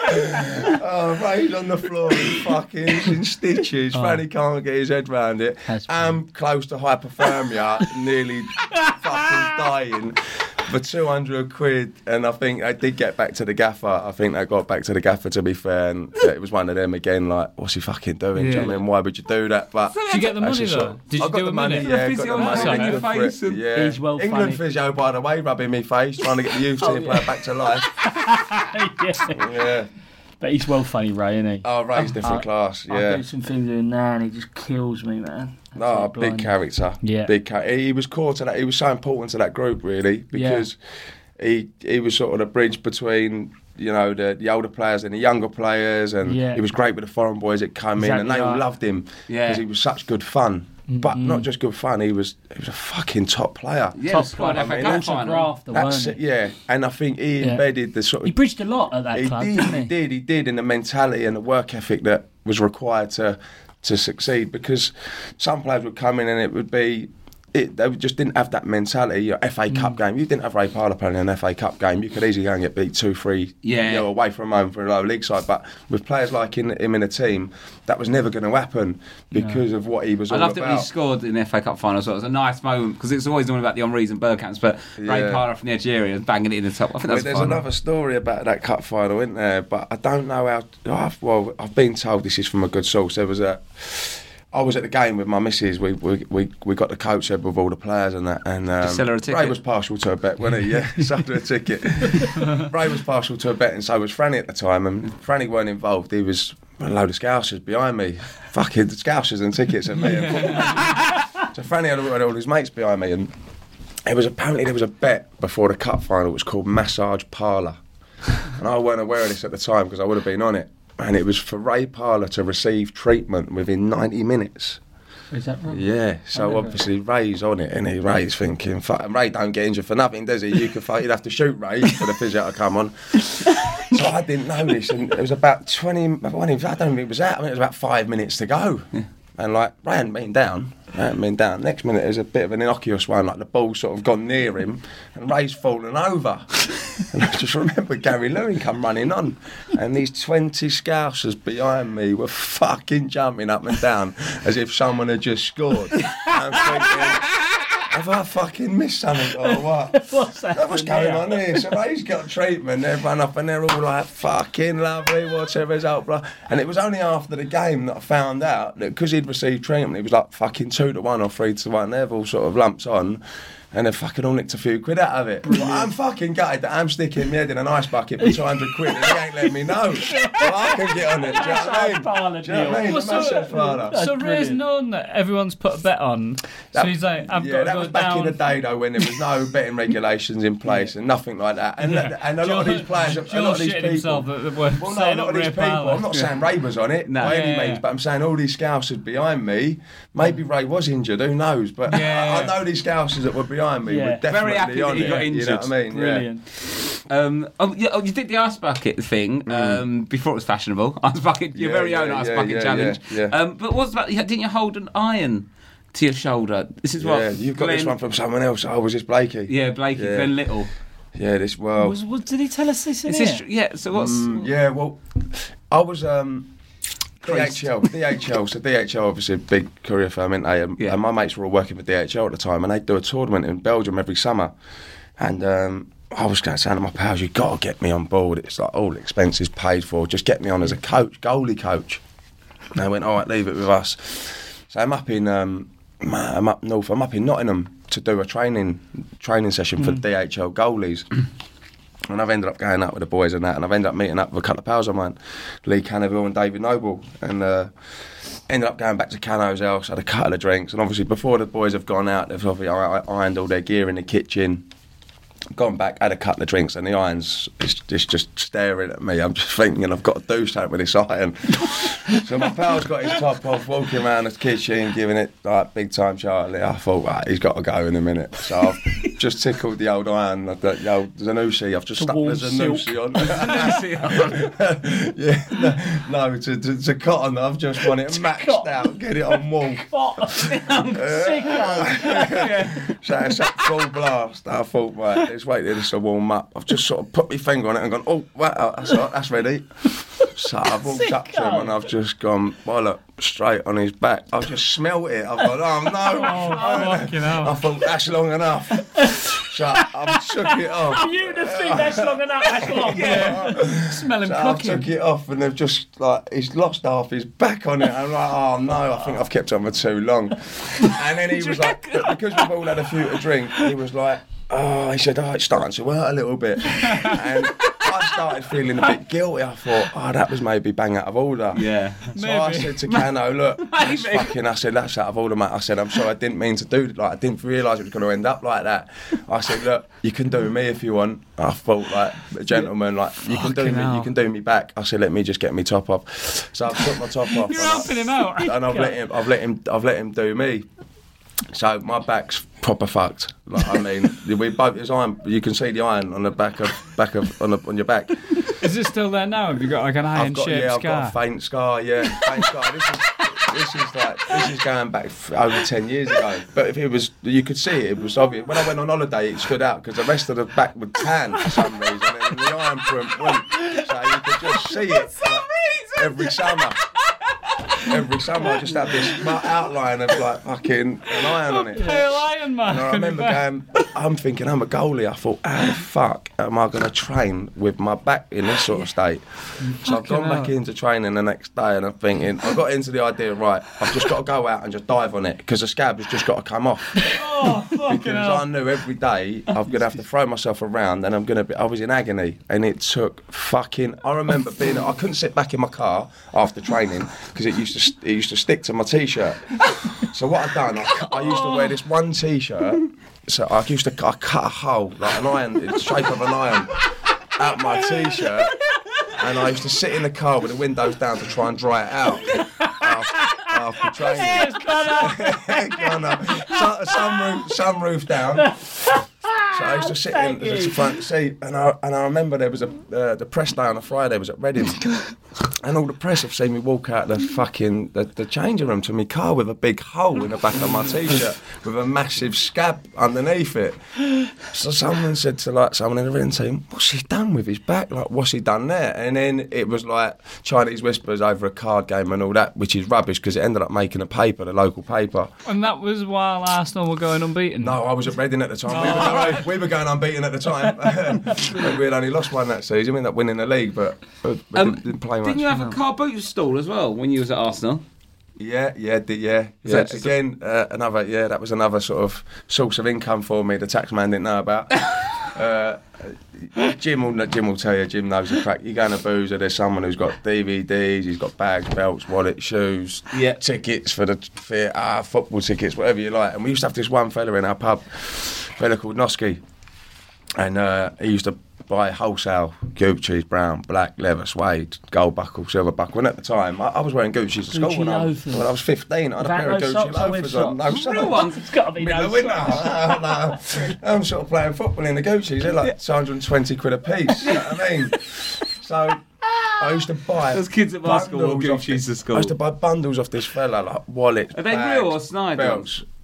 Oh, Ray's on the floor in fucking he's in stitches. Oh. Fanny can't get his head round it. That's I'm close to hypothermia, nearly fucking dying. For two hundred quid, and I think I did get back to the gaffer. I think I got back to the gaffer, to be fair, and it was one of them again, like, what's he fucking doing? Do you know what I mean? Why would you do that? But Did you get the that's money just though? sort of- Did I you got do the a money, minute? yeah, got the physio money. rubbing I your got for face it, and- yeah. He's well England funny. physio, by the way, rubbing me face, trying to get the youth team Oh, yeah. player back to life. Yeah. Yeah. But he's well funny, Ray, isn't he? Oh, Ray's different I- class, I yeah. do some things with him now and he just kills me, man. No, a Absolute big blind. character. Yeah. Big char- he was core to that. He was so important to that group, really, because he he was sort of the bridge between, you know, the, the older players and the younger players, and Yeah. he was great with the foreign boys that come in, and Exactly they all right. loved him Yeah. because he was such good fun. But not just good fun. He was he was a fucking top player. Yeah, Top squad player. F A I mean, Cup that's a final. grafter, That's weren't it, yeah. And I think he Yeah. embedded the sort of He bridged a lot at that he club, did, didn't he he? did, he did, in the mentality and the work ethic that was required to to succeed. Because some players would come in and it would be, it, they just didn't have that mentality. Your F A Mm. Cup game, you didn't have Ray Parlour playing an F A Cup game. You could easily go and get beat two, three, Yeah. you know, away from home for a lower league side. But with players like in, him in a team, that was never going to happen because of what he was I all loved it when he about. scored in the F A Cup final as well. It was a nice moment because it's always all about the Henrys and Bergkamps, but Ray Yeah. Parlour from the Algerians banging it in the top. I think Well, that's there's fun. another story about that cup final, isn't there? But I don't know how. I've, well, I've been told this is from a good source. There was a. I was at the game with my missus. We we we, we got the coach there with all the players and that. And um, sell her a ticket? Ray was partial to a bet, wasn't he? Yeah, sold her a ticket. Ray was partial to a bet, and so was Franny at the time. And Franny weren't involved. He was a load of Scousers behind me, fucking Scousers and tickets and me. And so Franny had all, had all his mates behind me, and it was apparently there was a bet before the cup final. It was called Massage Parlour, and I weren't aware of this at the time because I would have been on it. And it was for Ray Parlour to receive treatment within ninety minutes. Is that right? Yeah, so never- obviously Ray's on it, and he Ray's thinking, fuck, and Ray don't get injured for nothing, does he? You could fight, you'd have to shoot Ray for the physio to come on. So I didn't know this, and it was about twenty. I don't think it was that. I mean, it was about five minutes to go, and like Ray hadn't been down. Ray hadn't been down. Next minute, there's a bit of an innocuous one, like the ball's sort of gone near him, and Ray's fallen over. And I just remember Gary Lewin come running on, and these twenty Scousers behind me were fucking jumping up and down as if someone had just scored. And I'm thinking, have I fucking missed something or what? What's that? What's going on here? So Ray's got treatment, they've run up and they're all like, fucking lovely, what's the result? Blah. And it was only after the game that I found out that because he'd received treatment, it was like fucking two to one or three to one. They've all sort of lumps on. And they fucking all nicked a few quid out of it. But I'm fucking gutted that I'm sticking my head in an ice bucket for two hundred quid and he ain't letting me know. So I can get on it. Do you know what I mean? Parlour Do you know what I mean? Well, The so- Massage Parlour. That's So Ray's brilliant. known that everyone's put a bet on. That- so he's like, I've yeah, got to that go was back down. in the day though when there was no betting regulations in place and nothing like that. And, Yeah. and a lot of Joe- these players, a Joe lot of these shitted people. himself that were Well, no, a setting lot up of these Ray people. Parlour. I'm not saying Ray was on it No. by Yeah, any yeah, means, yeah. but I'm saying all these Scousers behind me. Maybe Ray was injured. Who knows? But Yeah. I, I know these Scousers that were behind me Yeah. were definitely Very happy that on he it. got You know injured. what I mean? Yeah. Brilliant. Um, oh, you, oh, you did the ice bucket thing um, before it was fashionable. Ice bucket, your Mm. Yeah, very own yeah, ice yeah, bucket yeah, challenge. yeah, yeah. Um, but what's about? Didn't you hold an iron to your shoulder? This is what. Yeah, you've got this Glenn- one from someone else. Oh, was this Blakey? Yeah, Blakey, Yeah. Glenn Little. Yeah, this well. Was, was, did he tell us this in Is here? this? tr- Yeah. So what's? Mm, yeah, well, I was. Um, D H L, D H L. So D H L, obviously a big courier firm, ain't they? And, Yeah. and my mates were all working for D H L at the time, and they do a tournament in Belgium every summer. And um, I was going to say to my pals, "You got to get me on board. It's like all expenses paid for. Just get me on as a coach, goalie coach." And they went, "All right, leave it with us." So I'm up in, um, I'm up north. I'm up in Nottingham to do a training training session for Mm. D H L goalies. And I've ended up going out with the boys and that, and I've ended up meeting up with a couple of pals of mine, Lee Canaville and David Noble, and uh, ended up going back to Cano's house, had a couple of drinks, and obviously before the boys have gone out, they've obviously I- I ironed all their gear in the kitchen, gone back, had a couple of drinks, and the iron's it's, it's just staring at me. I'm just thinking I've got to do something with this iron. So my pal's got his top off, walking around the kitchen, giving it like big time Charlie. I thought, right, he's got to go in a minute. So I've just tickled the old iron, the, the old Zanussi. I've just To stuck warm the Zanussi on. Zanussi yeah, no, no to, to, to cotton. I've just want it maxed cotton. out, get it on wall. I'm sick of So it's at full blast. I thought, right, let's wait till this to warm up. I've just sort of put my finger on it and gone, oh, wow, that's right, that's ready. So I've walked up to him and I've just gone, well, look, straight on his back. I've just smelt it. I've gone, oh, no. Oh, fucking hell. I thought, that's long enough. So I've took it off. You the thing that's long enough, that's long. Yeah. Smell him So I cooking. took it off and they've just, like, he's lost half his back on it. I'm like, oh, no, I think I've kept it on for too long. And then he was like, because we've all had a few to drink, he was like, oh, he said, oh, it's starting to hurt a little bit. And I started feeling a bit guilty. I thought, oh, that was maybe bang out of order. Yeah. So I said to Cano, look, that's fucking, I said, that's out of order, mate. I said, I'm sorry, I didn't mean to do it. Like, I didn't realise it was going to end up like that. I said, look, you can do me if you want. I thought, like, a gentleman, like, you can do Fucking me, hell. you can do me back. I said, let me just get me top off. So I've put my top off. You're and I- helping him out. and I've let him, I've let him, I've let him do me. So my back's proper fucked. Like, I mean, we both his iron. You can see the iron on the back of back of on, the, on your back. Is it still there now? Have you got like an I've iron got shaped yeah, I've scar? got a faint scar. Yeah, faint scar. This is this is like this is going back f- over ten years ago. But if it was, you could see it. It was obvious. When I went on holiday, it stood out because the rest of the back was tan for some reason, and the iron print went. So you could just see it like, every summer. Every summer I just have this outline of like fucking an iron on it. Pale iron mark. And I on your remember back. going, I'm thinking, I'm a goalie. I thought, how the fuck am I going to train with my back in this sort of state? So I've gone Fucking back hell. into training the next day and I'm thinking, I got into the idea, right, I've just got to go out and just dive on it because the scab has just got to come off. Oh, fucking Because hell. I knew every day I'm going to have to throw myself around and I'm going to be, I was in agony and it took fucking, I remember being, I couldn't sit back in my car after training because it used to st- it used to stick to my t-shirt. So what I'd done, I, cu- I used to wear this one t-shirt, so I used to I cut a hole, like an iron, in the shape of an iron, out my t-shirt and I used to sit in the car with the windows down to try and dry it out after, after training. Connor, sun, sunroof, sunroof down. So I used to sit in the front seat, and I and I remember there was a uh, the press day on a Friday was at Reading, and all the press have seen me walk out the fucking the, the changing room to my car with a big hole in the back of my t-shirt with a massive scab underneath it. So someone said to like someone in the Reading team, "What's he done with his back? Like, what's he done there?" And then it was like Chinese whispers over a card game and all that, which is rubbish because it ended up making a paper, the local paper. And that was while Arsenal were going unbeaten. No, I was at Reading at the time. We were going, we were going unbeaten at the time. We had only lost one that season. We ended up winning the league, but we Um, didn't, didn't play much. Didn't you have a car boot stall as well when you was at Arsenal? Yeah, yeah, did, yeah. So yeah. it's- Again, uh, another, yeah, that was another sort of source of income for me. The tax man didn't know about. uh, Jim will Jim will tell you. Jim knows the crack. You go in a boozer, there's someone who's got D V Ds, he's got bags, belts, wallets, shoes, Yeah. tickets for the theatre, football tickets, whatever you like. And we used to have this one fella in our pub, a fella called Noski, and uh, he used to buy wholesale Gucci's, brown, black, leather, suede, gold buckle, silver buckle. And at the time, I, I was wearing Gucci's to school Gucci when I, was, loafers. when I was fifteen. I had a Without pair of no Gucci socks or with loafers on. No socks? socks. Real ones? It's got to be Middle no of winter. socks. No, no. I'm sort of playing football in the Gucci's. They're like two hundred twenty quid a piece. You know what I mean? So I used to buy. Those kids at my school wore bundles off Gucci's this- to school. I used to buy bundles off this fella, like wallets. Are they bags, real or snide belts.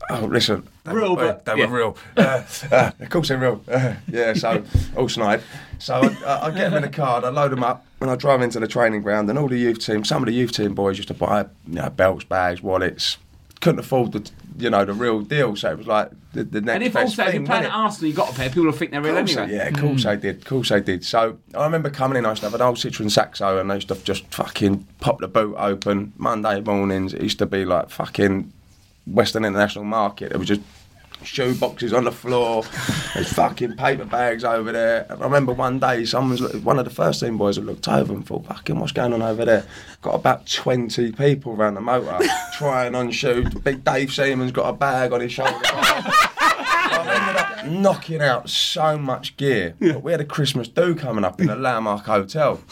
Oh, listen. They Real, were, but- They yeah. were real. Uh, uh, of course they're real. Uh, yeah, so, all snide. So I, I get them in the car, I load them up, and I drive into the training ground, and all the youth team, some of the youth team boys used to buy, you know, belts, bags, wallets. Couldn't afford the, you know, the real deal, so it was like the, the next And if best also, if thing, you're playing at wasn't it? Arsenal, you've got a pair, people will think they're real Course anyway. they- yeah, of course they did. Of course they did. So I remember coming in, I used to have an old Citroen Saxo, and I used to just fucking pop the boot open. Monday mornings, it used to be like fucking Western International Market. It was just shoe boxes on the floor. There's fucking paper bags over there. And I remember one day, someone's one of the first team boys had looked over and thought, "Fucking, what's going on over there?" Got about twenty people around the motor trying on shoes. Big Dave Seaman's got a bag on his shoulder. I ended up knocking out so much gear. But we had a Christmas do coming up in the Landmark Hotel.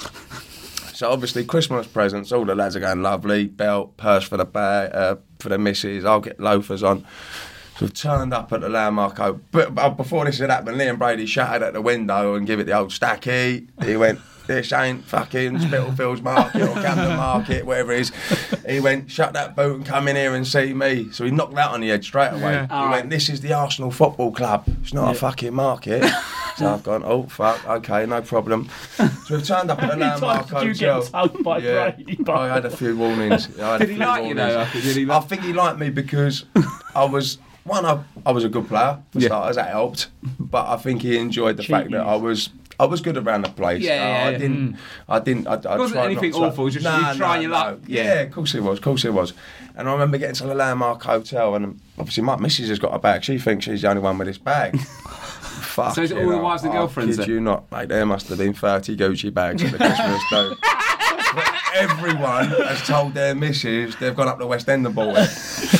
So obviously Christmas presents, all the lads are going lovely, belt, purse for the bag, uh, for the missus, I'll get loafers on. So we've turned up at the Landmark Hotel. But, but before this had happened, Liam Brady shouted at the window and give it the old stacky. He went, "This ain't fucking Spitalfields Market or Camden Market, whatever it is." He went, "Shut that boot and come in here and see me." So he knocked that on the head straight away. Yeah. He All went, right. "This is the Arsenal Football Club. It's not a fucking market." So I've gone, "Oh, fuck, okay, no problem." So we've turned up at the How many Landmark times did you Hotel. get told by Yeah, Brady? I had a few warnings. I had Did a he few like you, though? warnings. Did he I like- think he liked me because I was, one, I, I was a good player for Yeah. starters, that helped. But I think he enjoyed the fact that Cheaties. I was I was good around the place. Yeah, Uh, yeah, I yeah. didn't, I didn't, I, I It wasn't tried anything not to- awful, it was just Nah, you trying nah, your no. luck. Yeah. Yeah. of course it was, of course it was. And I remember getting to the Landmark Hotel, and obviously my missus has got a bag. She thinks she's the only one with this bag. Fuck. So is it all the wives and girlfriends I kid then? you not, mate. There must have been thirty Gucci bags at the Christmas do. But everyone has told their missus they've gone up to West End and bought it.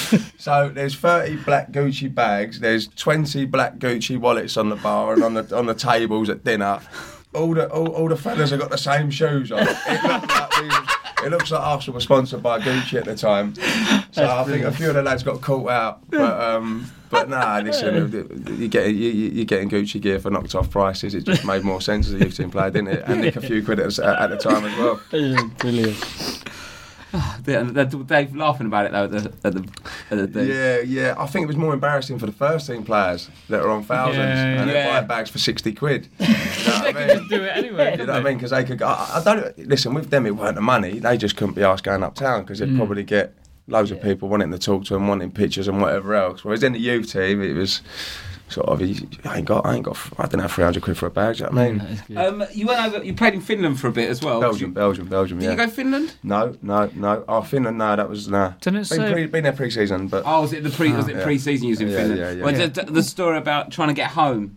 So there's thirty black Gucci bags. There's twenty black Gucci wallets on the bar and on the on the tables at dinner. All the all, all the fellas have got the same shoes on. It, looked like we was, it looks like Arsenal was sponsored by Gucci at the time. So I think a few of the lads got caught out. But um, but nah, listen, you get you, you- you're getting Gucci gear for knocked off prices. It just made more sense as a youth team player, didn't it? And nick a few quid at, at the time as well. Brilliant. They're, they're, Dave laughing about it though at the at the, at the Yeah, yeah. I think it was more embarrassing for the first team players that are on thousands Yeah, and they yeah. buy bags for sixty quid. You know what I mean? Do it anyway. You know what I mean? Because they could. I, I don't listen. With them, it weren't the money. They just couldn't be asked going uptown because they'd probably get loads of people wanting to talk to them, wanting pictures and whatever else. Whereas in the youth team, it was sort of. I ain't got. I ain't got. I don't have three hundred quid for a bag. Do you know what I mean? Um, you went over. You played in Finland for a bit as well. Belgium, Belgium, Belgium. Did Yeah. you go Finland? No, no, no. Oh, Finland. No, that was nah. Didn't it Been, say- pre, been there pre-season, but Oh, was it the pre? was it yeah. pre-season you was in Yeah, Finland? yeah, yeah. Well, Yeah. The, the story about trying to get home.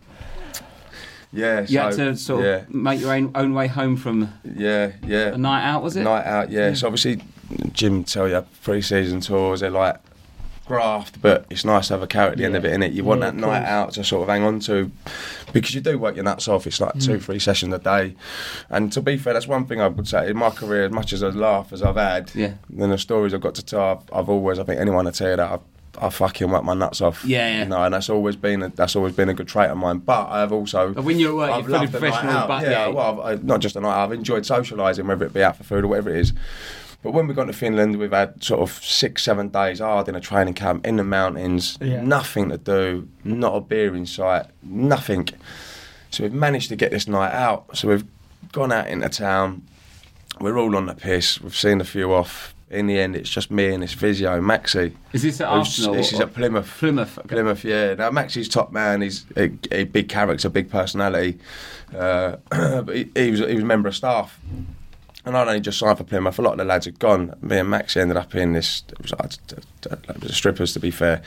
yeah. You had so, to sort of yeah, make your own, own way home from yeah, yeah. a night out, was it? Night out, yeah. So obviously, Jim tell you pre-season tours they're like graft, but it's nice to have a carrot at the end of it, innit? You want Yeah, that of night course. out to sort of hang on to, because you do work your nuts off. It's like two, three sessions a day, and to be fair, that's one thing I would say in my career. As much as I laugh as I've had, Yeah. then the stories I've got to tell, I've, I've always, I think anyone will tell you that I've, I fucking work my nuts off. Yeah, yeah. You know, and that's always been a, that's always been a good trait of mine. But I've also When you're at work, I've you're fully loved a night professional, out. but yeah, yeah. well, I've, I, not just a night out. I've enjoyed socialising, whether it be out for food or whatever it is. But when we got to Finland, we've had sort of six, seven days hard in a training camp in the mountains, Yeah. nothing to do, not a beer in sight, nothing. So we've managed to get this night out. So we've gone out into town. We're all on the piss. We've seen a few off. In the end, it's just me and this physio, Maxi. Is this at who's- Arsenal? This is or- at Plymouth. Plymouth. Okay. Plymouth, yeah. Now Maxi's top man. He's a, a big character, big personality. Uh, but he, he was he was a member of staff, and I'd only just signed for Plymouth. A lot of the lads had gone. Me and Maxi ended up in this. It was like it was strippers, to be fair.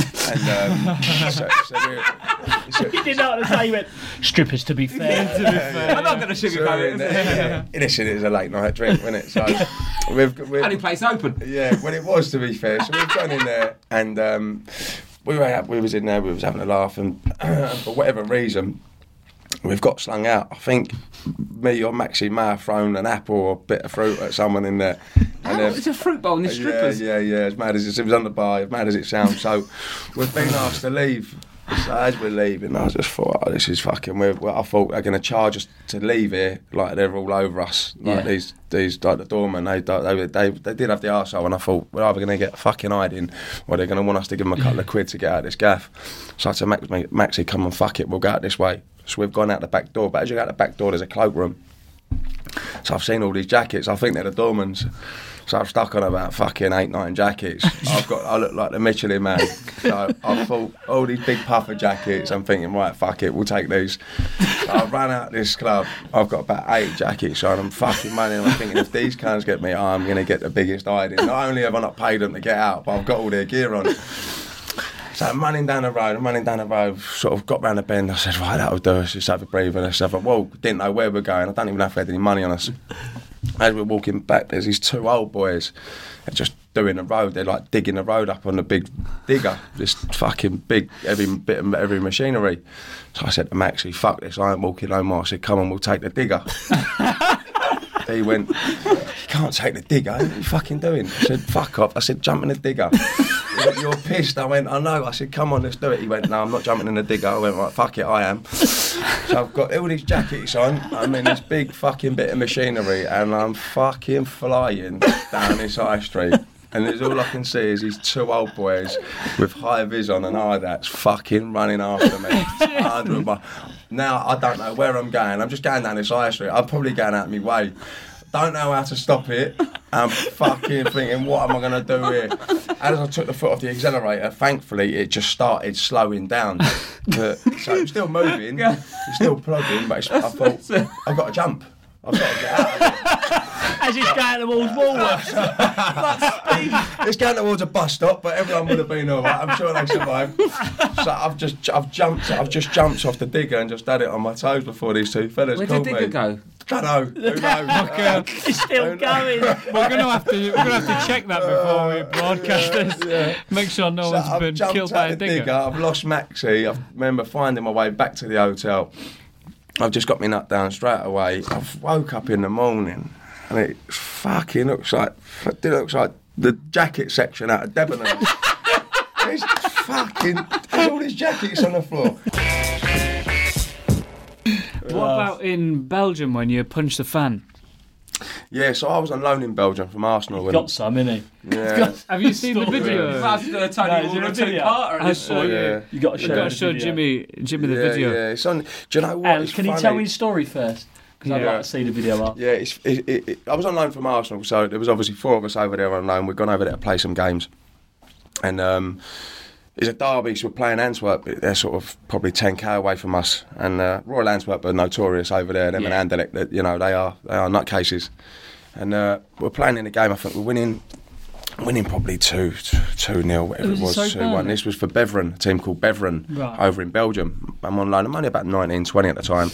And um, so, so we so, You didn't know what to say. You went strippers. To be fair. To be fair. I'm not going to so sugarcoat in, it. yeah, listen, it was a late night drink, wasn't it? So we've, we've Only place open. yeah, well, it was, to be fair. So we've gone in there, and um, we were out, we was in there, we was having a laugh, and for whatever reason, we've got slung out. I think me or Maxi may have thrown an apple or a bit of fruit at someone in there. Oh, then- it's a fruit bowl and the strippers. Yeah, yeah, yeah. As mad as it, it was on the bar, as mad as it sounds. So we've been asked to leave So as we're leaving, I just thought, oh, this is fucking weird. Well, I thought they're going to charge us to leave here, like they're all over us. Like Yeah. these, these, like the doormen, they, they, they, they did have the arsehole, and I thought, we're either going to get fucking hiding, or they're going to want us to give them a couple of quid to get out of this gaff. So I said, Max, Maxie, come on, fuck it, we'll go out this way. So we've gone out the back door, but as you go out the back door, there's a cloakroom. So I've seen all these jackets. I think they're the doorman's. So I've stuck on about fucking eight, nine jackets. I've got, I look like the Michelin Man. So I thought, all these big puffer jackets, I'm thinking, right, fuck it, we'll take these. So I ran out this club, I've got about eight jackets on, I'm fucking running, I'm thinking, if these cunts get me, I'm going to get the biggest hiding. Not only have I not paid them to get out, but I've got all their gear on. So I'm running down the road, I'm running down the road, sort of got round the bend, I said, right, that'll do us, just have a breather. And I said, well, didn't know where we're going, I don't even know if we had any money on us. As we're walking back, there's these two old boys, they're just doing the road, they're like digging the road up on the big digger, this fucking big, heavy bit of heavy machinery. So I said to Maxie, fuck this, I ain't walking no more. I said, come on, we'll take the digger. He went, you can't take the digger, what are you fucking doing? I said, fuck off. I said, jump in the digger. He went, you're pissed. I went, I know. I said, come on, let's do it. He went, no, I'm not jumping in the digger. I went, right, fuck it, I am. So I've got all these jackets on, I'm in this big fucking bit of machinery, and I'm fucking flying down this high street. And there's all I can see is these two old boys with high vis on and high that's fucking running after me. Under my, now I don't know where I'm going. I'm just going down this high street. I'm probably going out of my way. Don't know how to stop it. I'm fucking thinking, what am I going to do here? As I took the foot off the accelerator, thankfully it just started slowing down. But, so it's still moving, it's still plugging, but it's, I thought, I've got to jump. I've got to get out of it. As it's going towards Woolworths. It's going towards a bus stop, but everyone would have been all right. I'm sure they survived. So I've just, I've jumped, I've just jumped off the digger and just had it on my toes before these two fellas Where called did me. the digger go? I don't know. Who knows? It's still going. We're gonna have to, we're gonna have to check that before we broadcast this. Yeah. Make sure no So one's I've been jumped killed out by a the digger. digger. I've lost Maxie. I remember finding my way back to the hotel. I've just got my nut down straight away. I've woke up in the morning and it fucking looks like it looks like the jacket section out of Debenhams. There's fucking there's all these jackets on the floor. What about in Belgium when you punch the fan? Yeah, so I was on loan in Belgium from Arsenal. Got some, innit? Yeah. Have you seen the video? You might have to do a Tony No, is Wall there a or Tony video? Carter at I this saw point. you. Yeah. You got to You show, got to the show video. Jimmy, Jimmy the yeah, video. Yeah, it's on. Do you know what? And It's can you funny. tell me the story first? Because I'd Yeah. like to see the video up. Yeah, it's, it, it, it, I was on loan from Arsenal, so there was obviously four of us over there on loan. We'd gone over there to play some games, and um, it's a derby, so we're playing Antwerp. They're sort of probably ten k away from us, and uh, Royal Antwerp are notorious over there. Them Yeah. and Anderlecht, that you know, they are they are nutcases. And uh, we're playing in the game. I think we're winning, winning probably two, two nil, whatever Was it it was, so two bad? one. This was for Beveren, a team called Beveren, Right. over in Belgium. I'm on loan. I'm only about nineteen, twenty at the time,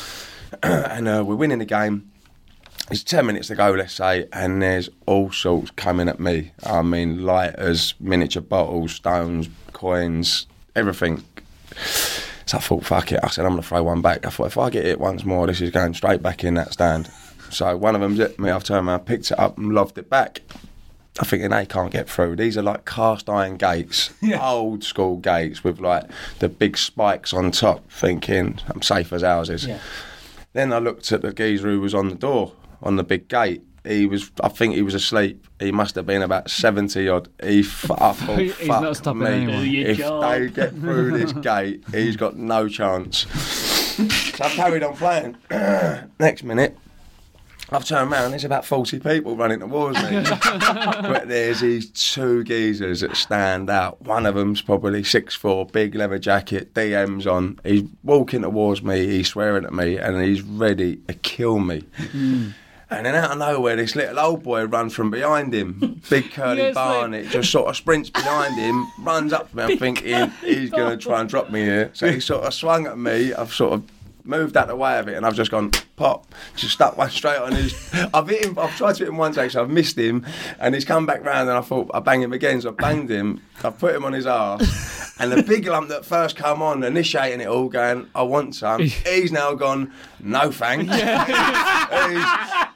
and uh, we're winning the game. It's ten minutes to go, let's say, and there's all sorts coming at me. I mean, lighters, miniature bottles, stones, coins, everything. So I thought, fuck it. I said, I'm going to throw one back. I thought, if I get hit once more, this is going straight back in that stand. So one of them's hit me. I've turned around, picked it up and loved it back. I'm thinking they can't get through. These are like cast iron gates, old school gates with like the big spikes on top, thinking I'm safe as houses. Yeah. Then I looked at the geezer who was on the door, on the big gate. He was, I think he was asleep. He must have been about seventy odd. He, f- I thought, He's fuck not stopping me. anyone. Do your If job. they get through this gate, he's got no chance. So I carried on playing. Next minute, I've turned around, there's about forty people running towards me. But there's these two geezers that stand out. One of them's probably six foot four, big leather jacket, D Ms on. He's walking towards me, he's swearing at me, and he's ready to kill me. Mm. And then out of nowhere, this little old boy runs from behind him. Big curly Yes, Barnet just sort of sprints behind him, runs up to me. I'm thinking he's going to try and drop me here. So he sort of swung at me. I've sort of moved out the way of it, and I've just gone pop, just stuck one straight on his. I've hit him. I've tried to hit him one take, so I've missed him, and he's come back round, and I thought I'd bang him again. So I banged him. I put him on his arse, and the big lump that first come on, initiating it all, going, "I want some." He's now gone, "No thanks." he's, so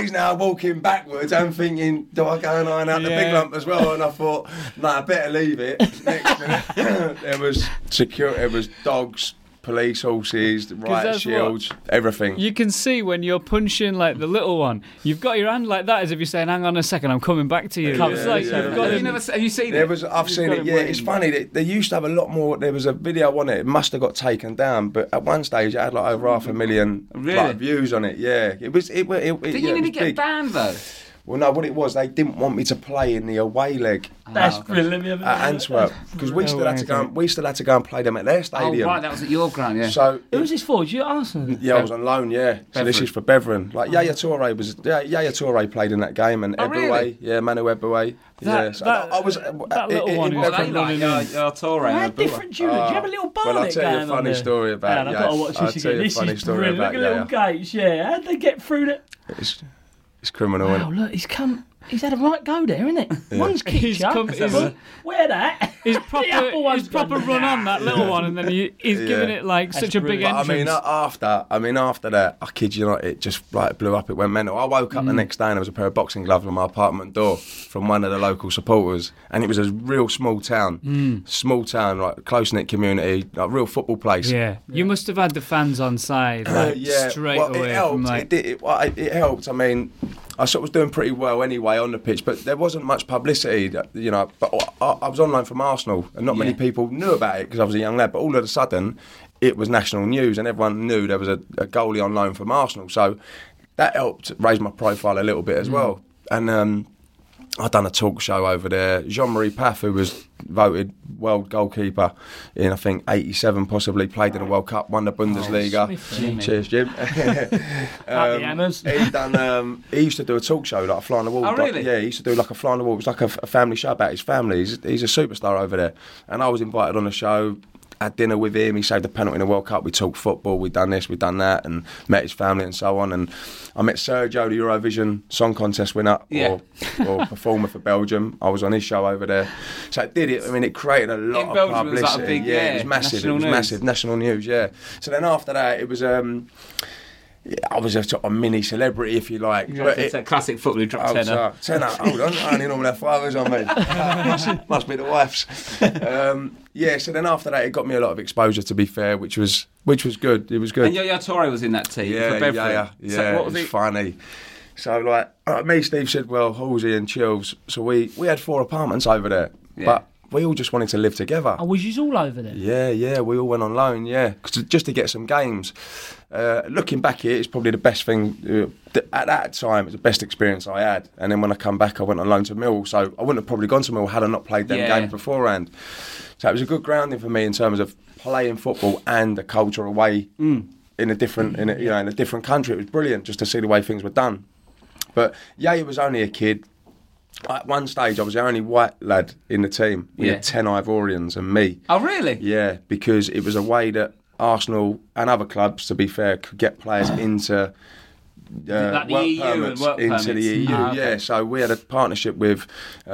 he's now walking backwards. I'm thinking, do I go and iron out the big Yeah. lump as well? And I thought, no, I better leave it. Next minute, there was security, there was dogs, police, horses, riot that's shields, everything. You can see when you're punching like the little one, you've got your hand like that as if you're saying, hang on a second, I'm coming back to you. Yeah, It's like yeah, you've yeah. got Have you him- never? Have you seen There it? was, I've You've seen got it. him Yeah, waiting. it's funny. They, they used to have a lot more. There was a video on it. It must have got taken down, but at one stage it had like over half a million Really? like, views on it. Yeah, it was. It, it, it, Did yeah, you it nearly was get big. banned though? Well, no, what it was, they didn't want me to play in the away leg That's Oh, okay. brilliant. at Antwerp because we still had to go. And, we still had to go and play them at their Oh stadium. right, that was at your ground, yeah. So Who was this for? Was you at Arsenal? yeah, I was on loan. Yeah, so this Beveren. is for Beveren. Like Yaya Toure was. Yeah, Yaya Toure played in that game, and Oh, Eboué. really? Yeah, Manu Eboué. That- yeah, so that- I, I was that little in- one in who's What Beveren. are they like? Your, your Torre How and Abdullah? different do you look? Do you have a little bar Well, I'll that tell you a going on funny there? story about Man, I've got to Yaya. watch I'll this tell you again. a This funny is story brilliant. about Look at little Yaya. gates, yeah. How'd they get through that? It's, it's criminal. Wow, Isn't it? look, he's come. He's had a right go there, isn't it? One's kicked He's you. come- he's- Well, Where that? His The proper, apple one's his proper gone. run on that little one, and then he, he's Yeah. giving it like That's such a big brilliant. But I entrance. mean, uh, after I mean, after that, I kid you not, it just like blew up. It went mental. I woke up Mm. the next day and there was a pair of boxing gloves on my apartment door from one of the local supporters, and it was a real small town, Mm. small town, like close knit community, like real football place. yeah. you must have had the fans on side like, yeah, straight well, away it helped. from like. It, did, it, well, it, it helped. I mean, I sort of was doing pretty well anyway on the pitch, but there wasn't much publicity, that- you know. But I, I was on loan from Arsenal, and not many Yeah. people knew about it because I was a young lad. But all of a sudden, it was national news, and everyone knew there was a, a goalie on loan from Arsenal. So that helped raise my profile a little bit as well. And um, I'd done a talk show over there. Jean-Marie Paff, who was voted world goalkeeper in, I think, eighty-seven possibly, played in the World Cup, won the Bundesliga. Smith, Cheers, Jim. Happy hammers. He done. Um, he used to do a talk show, like a fly on the wall. Oh, like- really? yeah, he used to do like a fly on the wall. It was like a, a family show about his family. He's, he's a superstar over there, and I was invited on the show. Had dinner with him. He saved a penalty in the World Cup. We talked football. We done this. We done that, and met his family and so on. And I met Sergio, the Eurovision Song Contest winner Yeah. or, or performer for Belgium. I was on his show over there, so it did it. I mean, it created a lot In of Belgium, it was publicity. like a big- yeah, yeah, it was massive. national it was news. massive national news. Yeah. So then after that, it was. Um, yeah, I was a sort of mini celebrity, if you like. But It's it- a classic football who dropped Oh, tenner. so- tenner. Hold on, I only normally have five hours on me. must, must be the wife's. Um, yeah. So then after that, it got me a lot of exposure. To be fair, which was which was good. It was good. And Yaya Toure was in that team yeah, for Bedford. yeah, yeah. So yeah, what it was was it? funny. So like uh, me, Steve Sidwell, Halsey, and Chills. So we we had four apartments over there, Yeah. but we all just wanted to live together. Oh, was you all over there? Yeah, yeah, we all went on loan, yeah, 'cause just to get some games. Uh, looking back here, it's probably the best thing. Uh, th- at that time, it was the best experience I had. And then when I come back, I went on loan to Mill, so I wouldn't have probably gone to Mill had I not played them Yeah. games beforehand. So it was a good grounding for me in terms of playing football and the culture away Mm. in a different, in a, you know, in a different country. It was brilliant just to see the way things were done. But Yaya was only a kid. At one stage, I was the only white lad in the team. We Yeah. had ten Ivorians and me. Oh, really? Yeah, because it was a way that Arsenal and other clubs, to be fair, could get players into uh, Like the work E U and permits work into permits. the E U. Ah, okay. Yeah, so we had a partnership with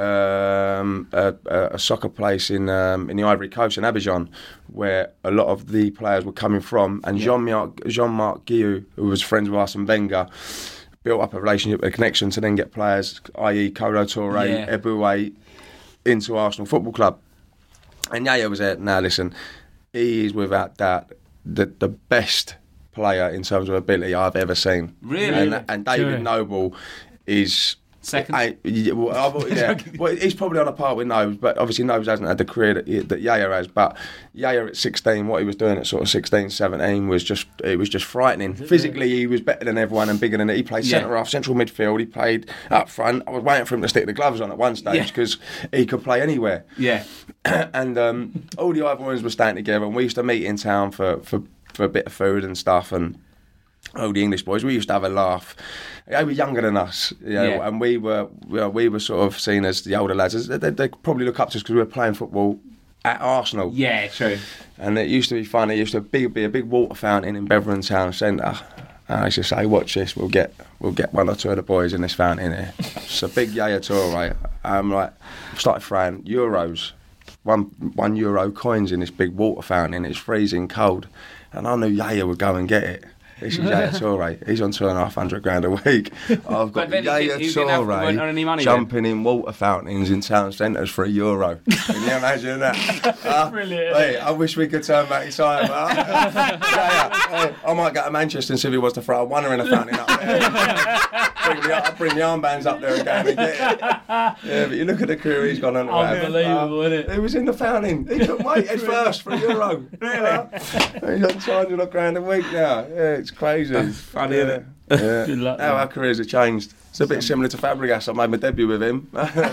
um, a, a a soccer place in um, in the Ivory Coast in Abidjan, where a lot of the players were coming from, and Jean-Marc Jean-Marc Guillou, who was friends with Arsene Wenger, built up a relationship, a connection to then get players, that is. Kolo Toure, Yeah. Eboué, into Arsenal Football Club. And Yaya was there. Now listen, he is without doubt the the best player in terms of ability I've ever seen. Really? And, and David Sure. Noble is Second? I, yeah, well, I've- yeah. well, he's probably on a par with Nobes, but obviously Nobes hasn't had the career that, that Yaya has. But Yaya at sixteen, what he was doing at sort of sixteen, seventeen was just it was just frightening. Physically, he was better than everyone and bigger than it. He played Yeah. centre half, central midfield. He played up front. I was waiting for him to stick the gloves on at one stage Yeah. because he could play anywhere. Yeah. and um, all the Ivorians were staying together, and we used to meet in town for, for, for a bit of food and stuff. And all the English boys, we used to have a laugh. They were younger than us, you know, Yeah. and we were you know, we were sort of seen as the older lads. They, they probably look up to us because we were playing football at Arsenal. Yeah, true. And it used to be fun. It used to be, be a big water fountain in Beveren Town Centre. And I used to say, "Watch this. We'll get we'll get one or two of the boys in this fountain here." It's a big Yaya Toure. I'm like, started throwing euros, one one euro coins in this big water fountain. It's freezing cold, and I knew Yaya would go and get it. This is Yaya Toure. He's on two and a half hundred grand a week. I've got But then Yaya you didn't have- you weren't on any Toure money jumping in water fountains in town centres for a euro. Can you imagine that? Uh, Brilliant. Hey, I wish we could turn back in time. Uh, Yaya, hey, I might go to Manchester and see if he wants to throw a one in a fountain up there. bring, the, I'll bring the armbands up there again and get it. Yeah, but you look at the career he's gone on to have. Unbelievable, Uh, isn't it? He was in the fountain. He couldn't wait head first for a euro. Really? He's on two hundred grand a week now. Yeah, it's crazy. It's funny, yeah. isn't it? Yeah. Good luck, How man. our careers have changed. It's a bit similar to Fabregas. I made my debut with him.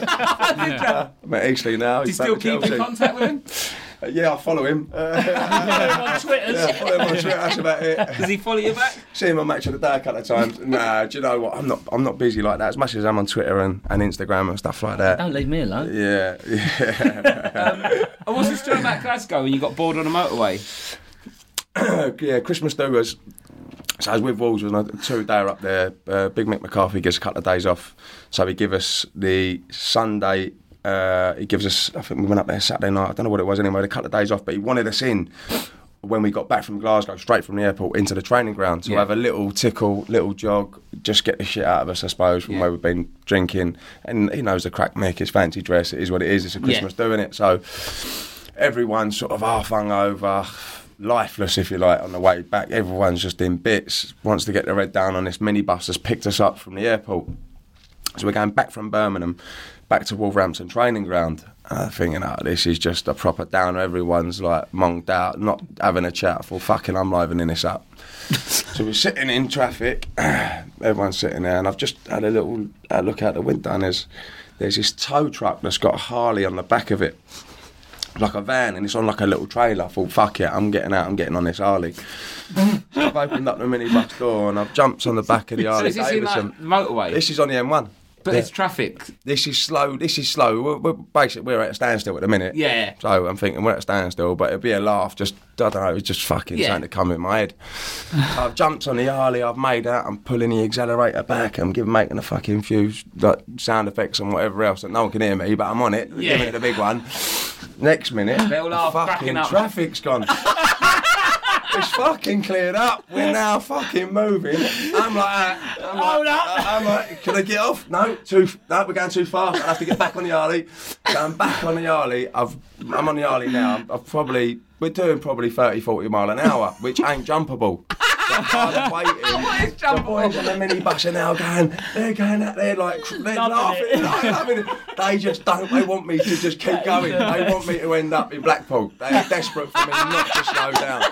I'm at Eastleigh now. Do you He's back still at keep in Chelsea. contact with him? Uh, yeah, I follow him. Uh, on Twitter. yeah, I follow him on Twitter. That's about it. Does he follow you back? See him on Match of the Day a couple of times. Nah, do you know what? I'm not. I'm not busy like that. As much as I'm on Twitter and, and Instagram and stuff like that. Don't leave me alone. Yeah, yeah. And what's the story about Glasgow when you got bored on a motorway? yeah, Christmas do was. So I was with Wolves on a two day up there. Uh, Big Mick McCarthy gives a couple of days off, so he give us the Sunday. Uh, he gives us. I think we went up there Saturday night. I don't know what it was anyway. A couple of days off, but he wanted us in when we got back from Glasgow, straight from the airport into the training ground to Yeah. have a little tickle, little jog, just get the shit out of us, I suppose, from Yeah. where we've been drinking. And he knows the crack Mick, it's fancy dress. It is what it is. It's a Christmas Yeah. doing it. So everyone's sort of half hungover. Lifeless, if you like, on the way back. Everyone's just in bits, wants to get their head down on this minibus that's picked us up from the airport. So we're going back from Birmingham, back to Wolverhampton training ground. And I'm thinking, oh, this is just a proper downer. Everyone's like monged out, not having a chat. I thought, fucking, I'm livening this up. So we're sitting in traffic, everyone's sitting there, and I've just had a little uh, look out the window, and there's, there's this tow truck that's got a Harley on the back of it. Like a van, and it's on like a little trailer. I thought, fuck it, I'm getting out, I'm getting on this Harley. So I've opened up the minibus door and I've jumped on the back of the So Harley is this in Davidson. like the motorway? This is on the M one. but Yeah. it's traffic. This is slow. This is slow. We're, we're basically we're at a standstill at the minute. Yeah. So I'm thinking we're at a standstill, but it'd be a laugh. Just I don't know. It's just fucking Yeah. something to come in my head. I've jumped on the Harley. I've made out. I'm pulling the accelerator back. I'm giving making a fucking few like sound effects and whatever else that no one can hear me, but I'm on it. Yeah. Giving it the big one. Next minute, They'll laugh, fucking cracking up. traffic's gone. It's fucking cleared up. We're now fucking moving. I'm like, uh, I'm Hold like, up. uh, I'm like, can I get off? No, too. No, we're going too fast. I have to get back on the Harley. So I'm back on the Harley. I've, I'm on the Harley now. I'm, I've probably, we're doing probably thirty, forty mile an hour, which ain't jumpable. So I'm waiting. What is The jumpable? boys on the minibus are now going, they're going out there like, they're Loving laughing, it. they're loving it. They just don't, they want me to just keep going. They want me to end up in Blackpool. They're desperate for me not to slow down.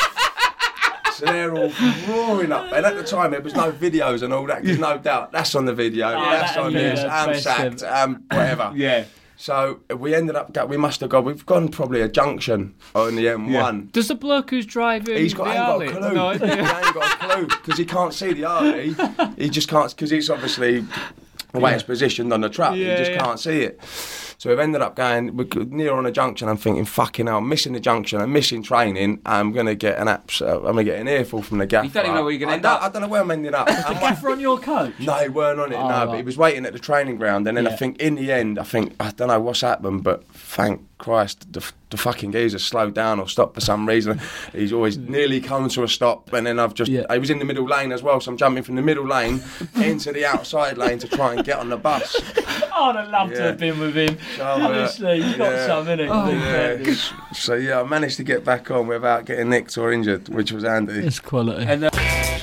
So they're all roaring up. And at the time, there was no videos and all that. There's no doubt. That's on the video. Oh, that's that- on yeah, this. that's I'm best sacked. of- Um, whatever. Yeah. So we ended up, go- we must have gone, we've gone probably a junction on the M one. Does the bloke who's driving He's got, the ain't got Harley? a clue. No, he ain't got a clue because he can't see the Harley. He just can't, because it's obviously the way it's positioned on the truck. Yeah, he just yeah. can't see it. So we've ended up going, we're near on a junction. I'm thinking, fucking hell, I'm missing the junction. I'm missing training. I'm going to get an abs- uh, I'm going to get an earful from the gaffer. You don't even know where you're gonna I end don't- up. I don't know where I'm ending up. The I'm- gaffer on your coach? no, he weren't on it, Oh, no, right. but he was waiting at the training ground, and then I Yeah. think in the end, I think, I don't know what's happened, but thank Christ, the, the fucking geezer slowed down or stopped for some reason. He's always nearly come to a stop, and then I've just, Yeah. he was in the middle lane as well, so I'm jumping from the middle lane into the outside lane to try and get on the bus. Oh, I'd have loved to Yeah. have been with him. So, uh, Honestly, he's got yeah. some, innit? Oh, Big Yeah. Fergie. So yeah, I managed to get back on without getting nicked or injured, which was handy. It's quality. And uh,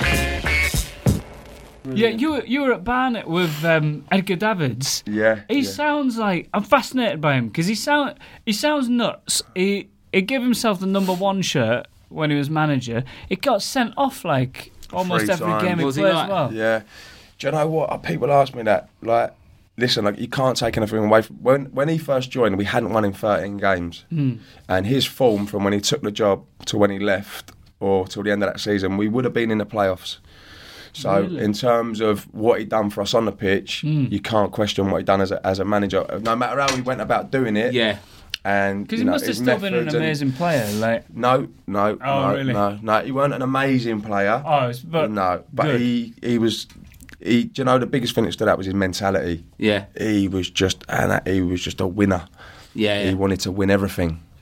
Yeah, you were you were at Barnet with um, Edgar Davids. Yeah. He yeah. sounds like I'm fascinated by him because he sound he sounds nuts. He he gave himself the number one shirt when he was manager. It got sent off like almost Three every times. game he Was he plays. like- As well. Yeah. Do you know what? People ask me that. Like, listen, like you can't take anything away from when when he first joined. We hadn't won in thirteen games, Hmm. and his form from when he took the job to when he left, or till the end of that season, we would have been in the playoffs. So, Really? in terms of what he done for us on the pitch, Hmm. you can't question what he done as a, as a manager. No matter how he went about doing it, yeah. and Because you he know, must have his still been an methods and- amazing player. Like, No, no, Oh, no, really? no, no. He weren't an amazing player. oh, it's, but no, but good. he he was. He, do you know the biggest thing that stood out was his mentality. Yeah. He was just and he was just a winner. Yeah. He yeah. wanted to win everything.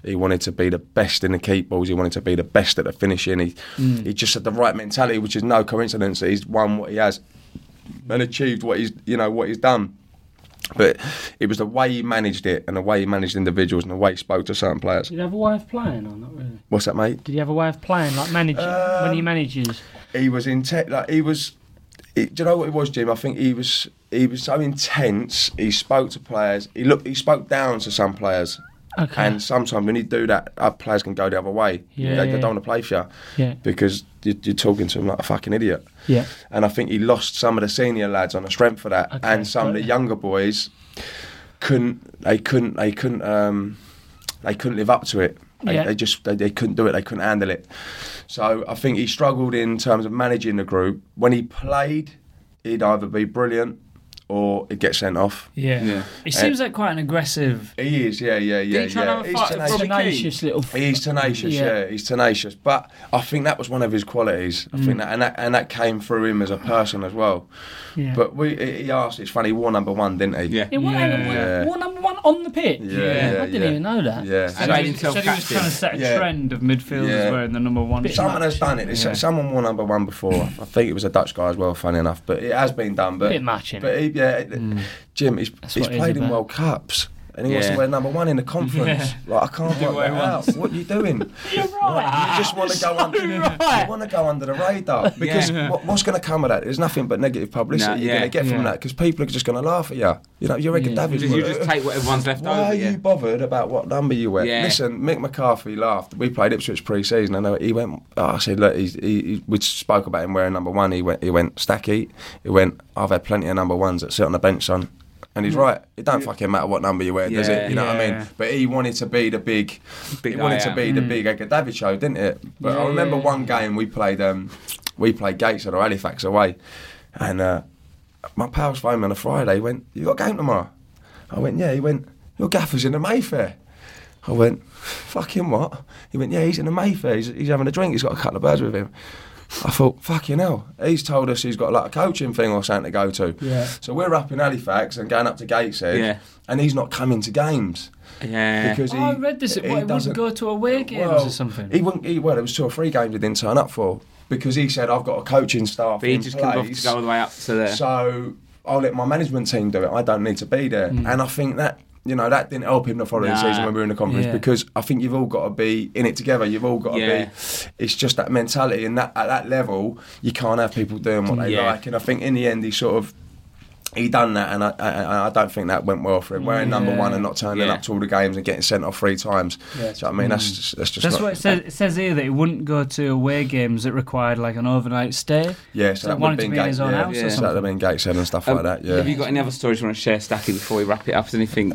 He wanted to be the best in the keep balls. He wanted to be the best at the finishing. He mm. he just had the right mentality, which is no coincidence that he's won what he has and achieved what he's you know what he's done. But it was the way he managed it and the way he managed individuals and the way he spoke to certain players. Did he have a way of playing or not really? What's that, mate? Did he have a way of playing, like managing, um, when he manages? He was intense. Like, he was... He, do you know what it was, Jim? I think he was he was so intense. He spoke to players. He looked. He spoke down to some players. Okay. And sometimes when you do that, other players can go the other way. Yeah, they, yeah. they don't want to play for you. Yeah. Because you're, you're talking to them like a fucking idiot. Yeah. And I think he lost some of the senior lads on the strength of that, Okay, and some of the younger boys couldn't. They couldn't. They couldn't. Um, they couldn't live up to it. They, Yeah. they just. They, they couldn't do it. They couldn't handle it. So I think he struggled in terms of managing the group. When he played, he'd either be brilliant or he'd get sent off. Yeah. Yeah. He seems like quite an aggressive. He is, yeah, yeah, yeah, Did he try yeah. and have a He's fight with tenacious. Robbie Tenacious little. F- He's tenacious, Yeah. yeah. He's tenacious. But I think that was one of his qualities. I think that and that and that came through him as a person as well. Yeah. But we, he asked. It's funny. He wore number one, didn't he? Yeah. Yeah, what, Yeah. what number one on the pitch? Yeah, Yeah, I didn't yeah. even know that. Yeah. And Said made he was, himself said he was captain. trying to set a Yeah. trend of midfielders Yeah. wearing the number one. Bit Someone much. has done it. It's- Yeah. Someone wore number one before. I think it was a Dutch guy as well. Funny enough, but it has been done. But Bit much, innit? But he, yeah, it- Jim, he's, That's he's what it is played in about. World Cups. And he wants Yeah. to wear number one in the conference. Like, I can't Do work what he that out. wants. What are you doing? You're right. You just want to go under. right. You want to go under the radar because Yeah. what, what's going to come of that? There's nothing but negative publicity No, you're yeah. going to get from Yeah. that because people are just going to laugh at you. You know, you're Edgar Yeah. Davids. You just take what everyone's left Why over. are yeah. you bothered about what number you wear? Yeah. Listen, Mick McCarthy laughed. We played Ipswich pre-season. I know he went. Oh, I said, look, he's, he, he, we spoke about him wearing number one. He went. He went Stacky. He went. I've had plenty of number ones that sit on the bench, son. And he's right. It don't fucking matter what number you wear, does Yeah, it? You know what I yeah. mean? But he wanted to be the big. Big he wanted guy to out. be the big Edgar Davids show, didn't it? But I Yeah, remember yeah, one game we played. Um, we played Gateshead or Halifax away, and uh, my pals phoned me on a Friday. He went, "You got a game tomorrow?" I went, "Yeah." He went, "Your gaffer's in the Mayfair." I went, "Fucking what?" He went, "Yeah, he's in the Mayfair. He's, he's having a drink. He's got a couple of birds with him." I thought, fucking hell, he's told us he's got like a coaching thing or something to go to. Yeah. So we're up in Halifax and going up to Gateshead, Yeah. and he's not coming to games. Yeah. Because Oh, he, I read this. he What, he wouldn't doesn't- go to away games well, or something. He wouldn't. He, well, there was two or three games he didn't turn up for because he said, "I've got a coaching staff But he in just couldn't bother place, to go all the way up to there. so I'll let my management team do it. I don't need to be there." And I think that. You know, that didn't help him the following Nah. season when we were in the conference Yeah. because I think you've all got to be in it together. You've all got to Yeah. be. It's just that mentality, and that at that level, you can't have people doing what they Yeah. like. And I think in the end, he sort of he done that, and I, I, I don't think that went well for him. Wearing number Yeah. one and not turning Yeah. up to all the games and getting sent off three times. Yeah. So I mean, that's just, that's just That's not, what it says. It says here that he wouldn't go to away games that required like an overnight stay. Yeah, So so that wanted would to have be been in his own yeah, house or yeah, so something. that would have been Gateshead and stuff Um, like that. Yeah. Have you got any other stories you want to share, Stacky, before we wrap it up? Is anything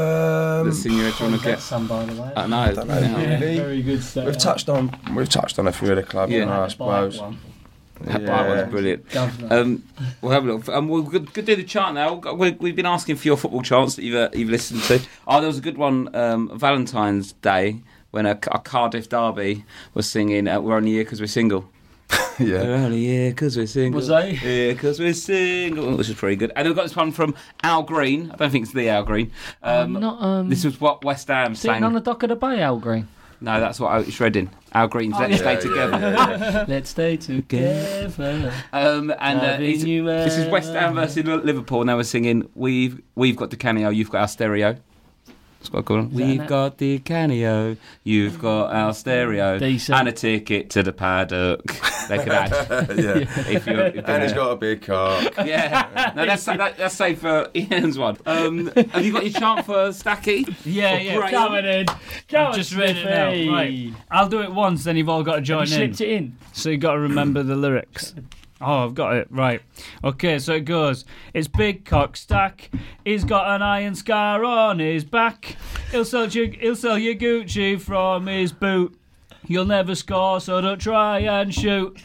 Um, that's in your head you want to get? Some, by the way. I don't know. don't know, Yeah. really. Very good stuff. We've touched on we've touched on a few of the clubs, Yeah. you know, I Bike suppose. one. That Yeah. bike one's brilliant. Governor. Um, we'll have a look. Um, we'll go, go do the chant now. We- We've been asking for your football chants that you've, uh, you've listened to. Oh, there was a good one um, Valentine's Day when a, a Cardiff derby was singing uh, "We're only here because we're single." Yeah. We're only here because we're single. Was they? Here because we're single, which is pretty good. And we've got this one from Al Green. I don't think it's the Al Green. Um, Not, um, this was what West Ham Sitting sang. on the dock of the bay, Al Green. No, that's what Otis Redding. Al Green's Let's Stay yeah, Together. yeah, yeah. Let's stay together. Um, and uh, Loving it's- you this is West Ham versus Liverpool. Now we're singing "We've We've got the Canio, you've got our stereo." That's what I call them. that We've it? got the Canio, you've got our stereo, Decent. and a ticket to the paddock. They could add yeah. if you're. If And he's you're- got a big cock. yeah, no, that's that, that's safe for Ian's one. Um, have you got your chant for Stacky? Yeah, Or yeah. Graham? Coming in. Come on, Just read it now. Smithy. Right. I'll do it once, then you've all got to join You in. slipped it in. So you got to remember the lyrics. Oh, I've got it. Right. Okay, so it goes. It's Big Cock Stack. He's got an iron scar on his back. He'll sell you, he'll sell you Gucci from his boot. You'll never score, so don't try and shoot.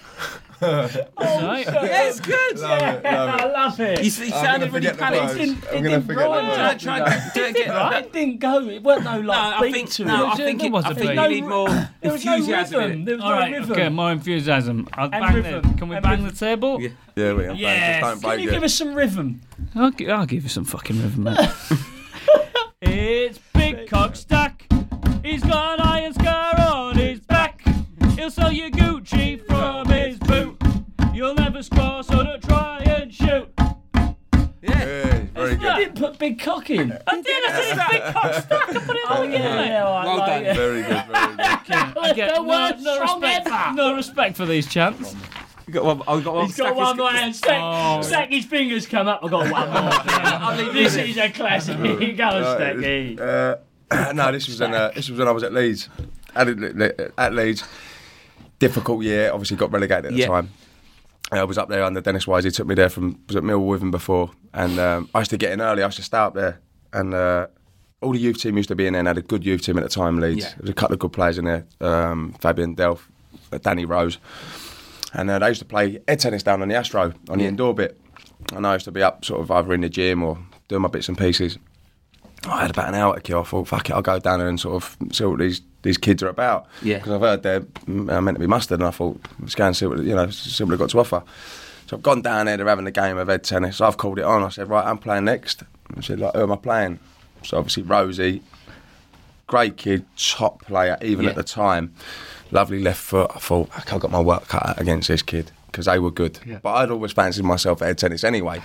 Right. Yeah, it's good. Love it, love I it. love it. You, you I'm sounded gonna really forget the panicked. words. didn't- I'm it gonna didn't forget the rhyme. Try, words. try, do it again. Right, it didn't go. It weren't no No, like I beat think to no, it. I think There it, was I a think beat. you need more There was no enthusiasm in rhythm. it. There was All no right. rhythm. Okay, more enthusiasm. I'll bang rhythm. the. Can we And bang rhythm. the table? Yeah. Yeah, we can bang. Yes. Just don't Can break you it. give us some rhythm? I'll, gi- I'll give you some fucking rhythm, mate. It's Big Cock Stack. He's got an didn't put big cock in. I did. I said it's big cock stack. I put it Oh, in. yeah, yeah. All right, Well like, done. yeah. Very good, very good. I get The no, worst no song respect. ever. No respect for these chants. You got one. I've got one. He's got one more hand. Stack, Oh. stack his fingers come up. I've got one more. I mean, this is a classic. Go on, Stacky. Uh, no, this was when uh, this was when I was at Leeds. At, at Leeds, difficult year. Obviously, got relegated at the Yeah. time. I was up there under Dennis Wise. He took me there from was at Millwall with him before, and um, I used to get in early. I used to stay up there, and uh, all the youth team used to be in there. And had a good youth team at the time. Leeds. Yeah. There was a couple of good players in there. Um, Fabian Delph, uh, Danny Rose, and uh, they used to play head tennis down on the Astro on the Yeah. indoor bit. And I used to be up sort of either in the gym or doing my bits and pieces. I had about an hour to kill. I thought, fuck it, I'll go down there and sort of see what these, these kids are about. Yeah. Because I've heard they're uh, meant to be mustard, and I thought, let's go and see what, you know, see what they've got to offer. So I've gone down there, they're having a game of head tennis. So I've called it on. I said, right, I'm playing next. I said, like, who am I playing? So obviously Rosie, great kid, top player, even Yeah. at the time. Lovely left foot. I thought, okay, I've got my work cut out against this kid, because they were good. Yeah. But I'd always fancied myself at head tennis anyway.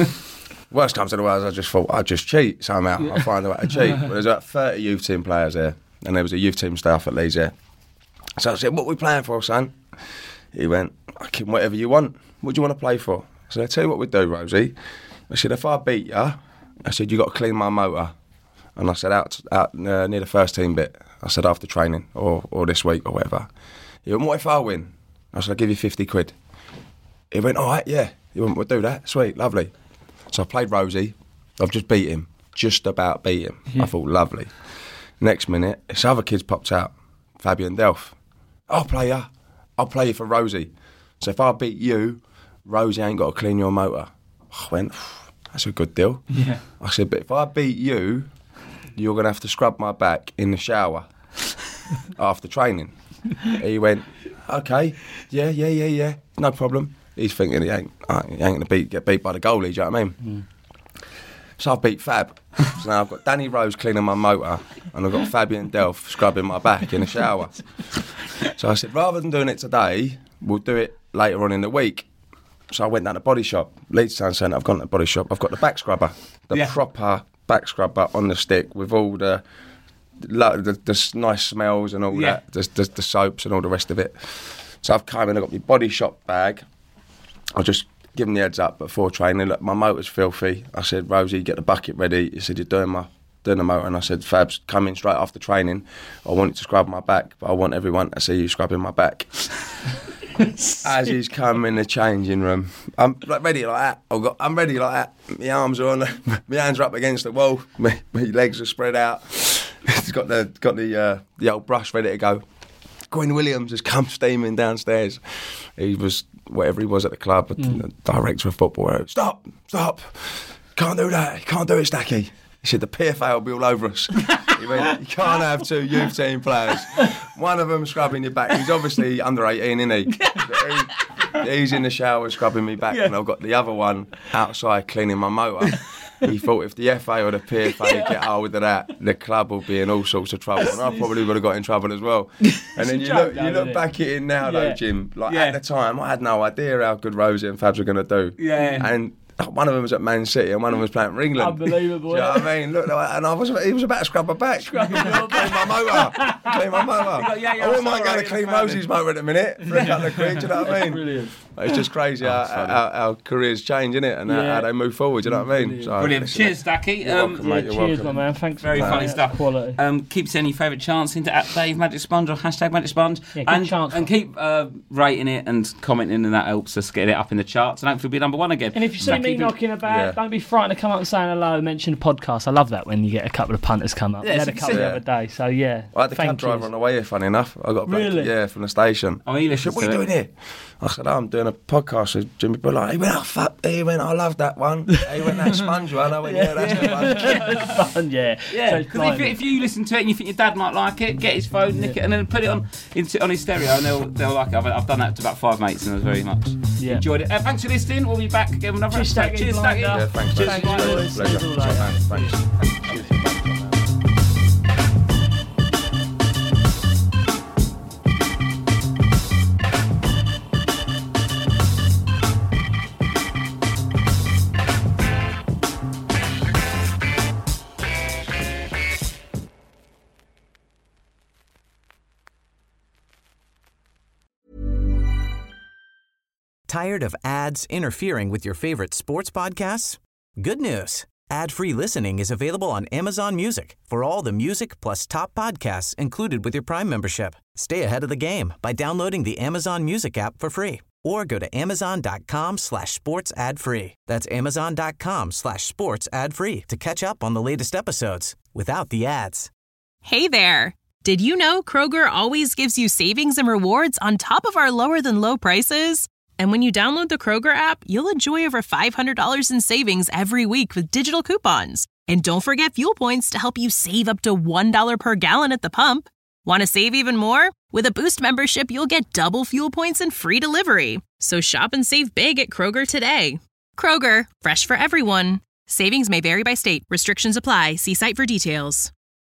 Worst comes to the worst, I just thought I'd just cheat somehow. I'll find a way to cheat. But there's about thirty youth team players there, and there was a youth team staff at Leeds there. So I said, what are we playing for, son? He went, I can whatever you want. What do you want to play for? I said, I'll tell you what we do, Rosie. I said, if I beat you, I said, you got to clean my motor. And I said, out out uh, near the first team bit. I said, after training, or, or this week, or whatever. He went, what if I win? I said, I'll give you fifty quid. He went, all right, yeah. He went, we'll do that. Sweet, lovely. So I played Rosie. I've just beat him. Just about beat him. Yeah. I thought, lovely. Next minute, this other kid's popped out. Fabian Delph. I'll play you. I'll play you for Rosie. So if I beat you, Rosie ain't got to clean your motor. I went, that's a good deal. Yeah. I said, but if I beat you, you're going to have to scrub my back in the shower after training. He went, okay, yeah, yeah, yeah, yeah, no problem. He's thinking he ain't, uh, he ain't going to beat, get beat by the goalie, do you know what I mean? Mm. So I've beat Fab. So now I've got Danny Rose cleaning my motor, and I've got Fabian Delph scrubbing my back in the shower. So I said, rather than doing it today, we'll do it later on in the week. So I went down to Body Shop, Leeds Town Centre. I've gone to the Body Shop. I've got the back scrubber, the Yeah. proper back scrubber on the stick with all the the, the, the nice smells and all Yeah. that, the, the, the soaps and all the rest of it. So I've come in, I've got my Body Shop bag. I'll just give him the heads up before training. Look, my motor's filthy. I said, Rosie, get the bucket ready. He said, you're doing my doing the motor. And I said, Fabs, come in straight after training. I want you to scrub my back, but I want everyone to see you scrubbing my back. As he's come in the changing room, I'm like ready like that. I've got, I'm ready like that. My arms are on, my hands are up against the wall. My, my legs are spread out. He's got the got the uh, the old brush ready to go. Gwyn Williams has come steaming downstairs. He was whatever he was at the club, mm. the director of football. Stop, stop! Can't do that. Can't do it, Stacky. He said the P F A will be all over us. He went, you can't have two youth team players. One of them scrubbing your back. He's obviously under eighteen, isn't he? he he's in the shower scrubbing me back, yeah. And I've got the other one outside cleaning my motor. He thought if the F A or the P F A get hold of that, the club will be in all sorts of trouble, and I probably would have got in trouble as well. And then you look, you look back at it now, though, Jim. Like yeah. At the time, I had no idea how good Rosie and Fabs were going to do. Yeah. And one of them was at Man City and one of them was playing for England. Unbelievable. Do you know what I mean? Look, and I was, he was about to scrub my back. Scrub clean my motor. Clean my motor. Got, yeah, yeah, I wouldn't mind going to clean Rosie's motor in a minute for a couple of quid, do you know what I mean? Brilliant. It's just crazy oh, how, how, how careers change, innit? And yeah. how, how they move forward, do you know what I mean? So, Brilliant. Cheers, Stacky. You're um, welcome, mate. You're cheers, welcome. my man. Thanks Very for funny that. stuff. Quality. Um, keep sending your favourite chants into at Dave Magic Sponge or hashtag Magic Sponge. Yeah, and, chance and keep uh, rating it and commenting, and that helps us get it up in the charts and hopefully be number one again. And if you see me knocking about, yeah. don't be frightened to come up and saying hello, mention the podcast. I love that when you get a couple of punters come up. Yeah, we had a couple the other day, so yeah. I had the cab driver on the way here, funny enough. I got back, really? yeah, from the station. Oh, he said, what are you doing here? I said, oh, I'm doing a podcast with Jimmy Bullard. He went, oh, fuck. He went, I love that one. He went, that Sponge one. I went, yeah, that's the one. Fun, yeah. Yeah, because so if, if you listen to it and you think your dad might like it, get his phone, nick yeah. it, and then put it on into, on his stereo, and they'll, they'll like it. I've, I've done that to about five mates, and I was very much yeah. enjoyed it. Uh, thanks for listening. We'll be back again with another Cheers, episode. Cheers, Stacky. Yeah, thanks, Cheers, thanks, thanks, thanks, pleasure. Thanks. Thanks. Tired of ads interfering with your favorite sports podcasts? Good news. Ad-free listening is available on Amazon Music for all the music plus top podcasts included with your Prime membership. Stay ahead of the game by downloading the Amazon Music app for free or go to amazon.com slash sports ad free. That's amazon.com slash sports ad free to catch up on the latest episodes without the ads. Hey there. Did you know Kroger always gives you savings and rewards on top of our lower than low prices? And when you download the Kroger app, you'll enjoy over five hundred dollars in savings every week with digital coupons. And don't forget fuel points to help you save up to one dollar per gallon at the pump. Want to save even more? With a Boost membership, you'll get double fuel points and free delivery. So shop and save big at Kroger today. Kroger, fresh for everyone. Savings may vary by state. Restrictions apply. See site for details.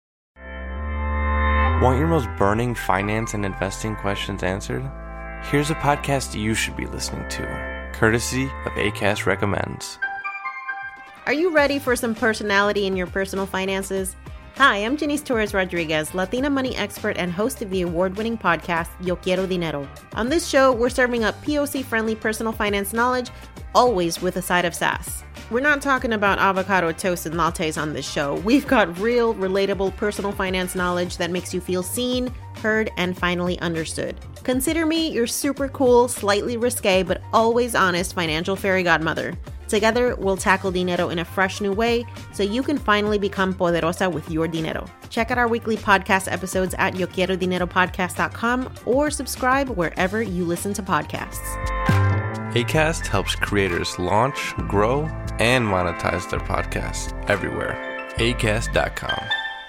Want your most burning finance and investing questions answered? Here's a podcast you should be listening to, courtesy of Acast Recommends. Are you ready for some personality in your personal finances? Hi, I'm Janice Torres Rodriguez, Latina money expert and host of the award-winning podcast, Yo Quiero Dinero. On this show, we're serving up P O C-friendly personal finance knowledge, always with a side of sass. We're not talking about avocado toast and lattes on this show. We've got real, relatable personal finance knowledge that makes you feel seen, heard, and finally understood. Consider me your super cool, slightly risque, but always honest financial fairy godmother. Together, we'll tackle dinero in a fresh new way so you can finally become poderosa with your dinero. Check out our weekly podcast episodes at yo quiero dinero podcast dot com or subscribe wherever you listen to podcasts. Acast helps creators launch, grow, and monetize their podcasts everywhere. acast dot com.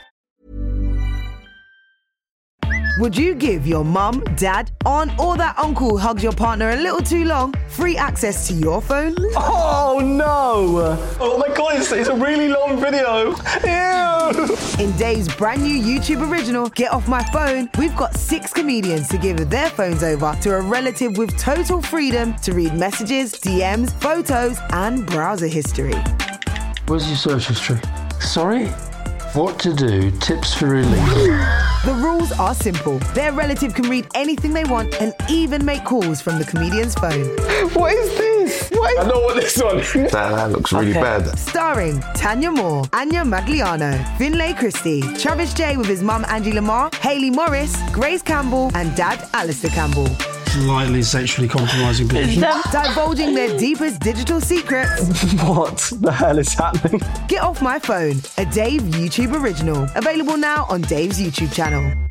Would you give your mum, dad, aunt, or that uncle who hugs your partner a little too long free access to your phone? Oh no! Oh my god, it's, it's a really long video. Ew! In Dave's brand new YouTube original, Get Off My Phone, we've got six comedians to give their phones over to a relative with total freedom to read messages, D Ms, photos, and browser history. Where's your search history? Sorry? What to do, tips for relief. The rules are simple. Their relative can read anything they want and even make calls from the comedian's phone. What is this? What is I know what this one is. That, that looks really okay. bad. Starring Tanya Moore, Anya Magliano, Finlay Christie, Travis J with his mum Angie Lamar, Hayley Morris, Grace Campbell, and dad Alistair Campbell. Slightly sexually compromising people. Divulging their deepest digital secrets. What the hell is happening? Get Off My Phone, a Dave YouTube original. Available now on Dave's YouTube channel.